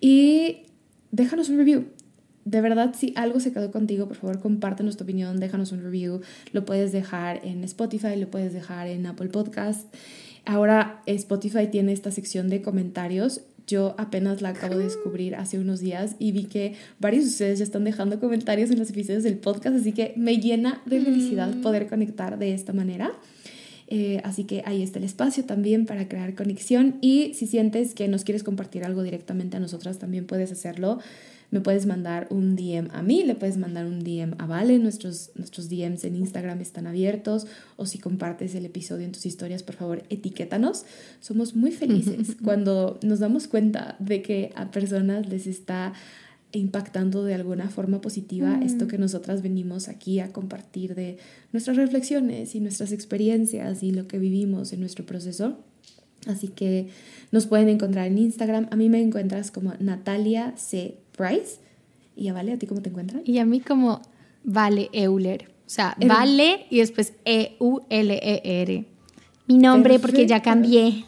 Y déjanos un review. De verdad, si algo se quedó contigo, por favor, compártenos tu opinión, déjanos un review. Lo puedes dejar en Spotify, lo puedes dejar en Apple Podcast. Ahora Spotify tiene esta sección de comentarios. Yo apenas la acabo de descubrir hace unos días y vi que varios de ustedes ya están dejando comentarios en los episodios del podcast, así que me llena de felicidad poder conectar de esta manera. Eh, así que ahí está el espacio también para crear conexión, y si sientes que nos quieres compartir algo directamente a nosotras, también puedes hacerlo. Me puedes mandar un D M a mí, le puedes mandar un D M a Vale. Nuestros, nuestros D Ms en Instagram están abiertos. O si compartes el episodio en tus historias, por favor, etiquétanos. Somos muy felices cuando nos damos cuenta de que a personas les está impactando de alguna forma positiva mm. esto que nosotras venimos aquí a compartir de nuestras reflexiones y nuestras experiencias y lo que vivimos en nuestro proceso. Así que nos pueden encontrar en Instagram. A mí me encuentras como Natalia C. Price. ¿Y a Vale, a ti cómo te encuentran? Y a mí como Vale Euler. O sea, El... Vale y después E U L E R. Mi nombre, Perfecto. Porque ya cambié.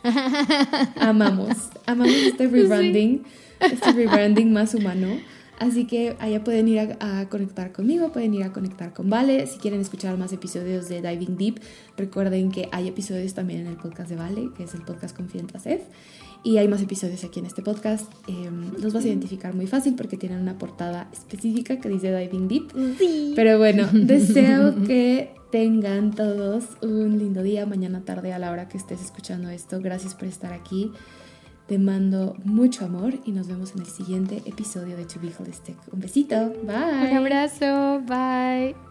Amamos. Amamos este rebranding. Sí. Este rebranding más humano. Así que allá pueden ir a, a conectar conmigo, pueden ir a conectar con Vale. Si quieren escuchar más episodios de Diving Deep, recuerden que hay episodios también en el podcast de Vale, que es el podcast Confident as F. Y hay más episodios aquí en este podcast. Eh, los vas a identificar muy fácil porque tienen una portada específica que dice Diving Deep. Sí. Pero bueno, deseo que tengan todos un lindo día, mañana, tarde, a la hora que estés escuchando esto. Gracias por estar aquí. Te mando mucho amor y nos vemos en el siguiente episodio de To Be Holistic. Un besito. Bye. Un abrazo. Bye.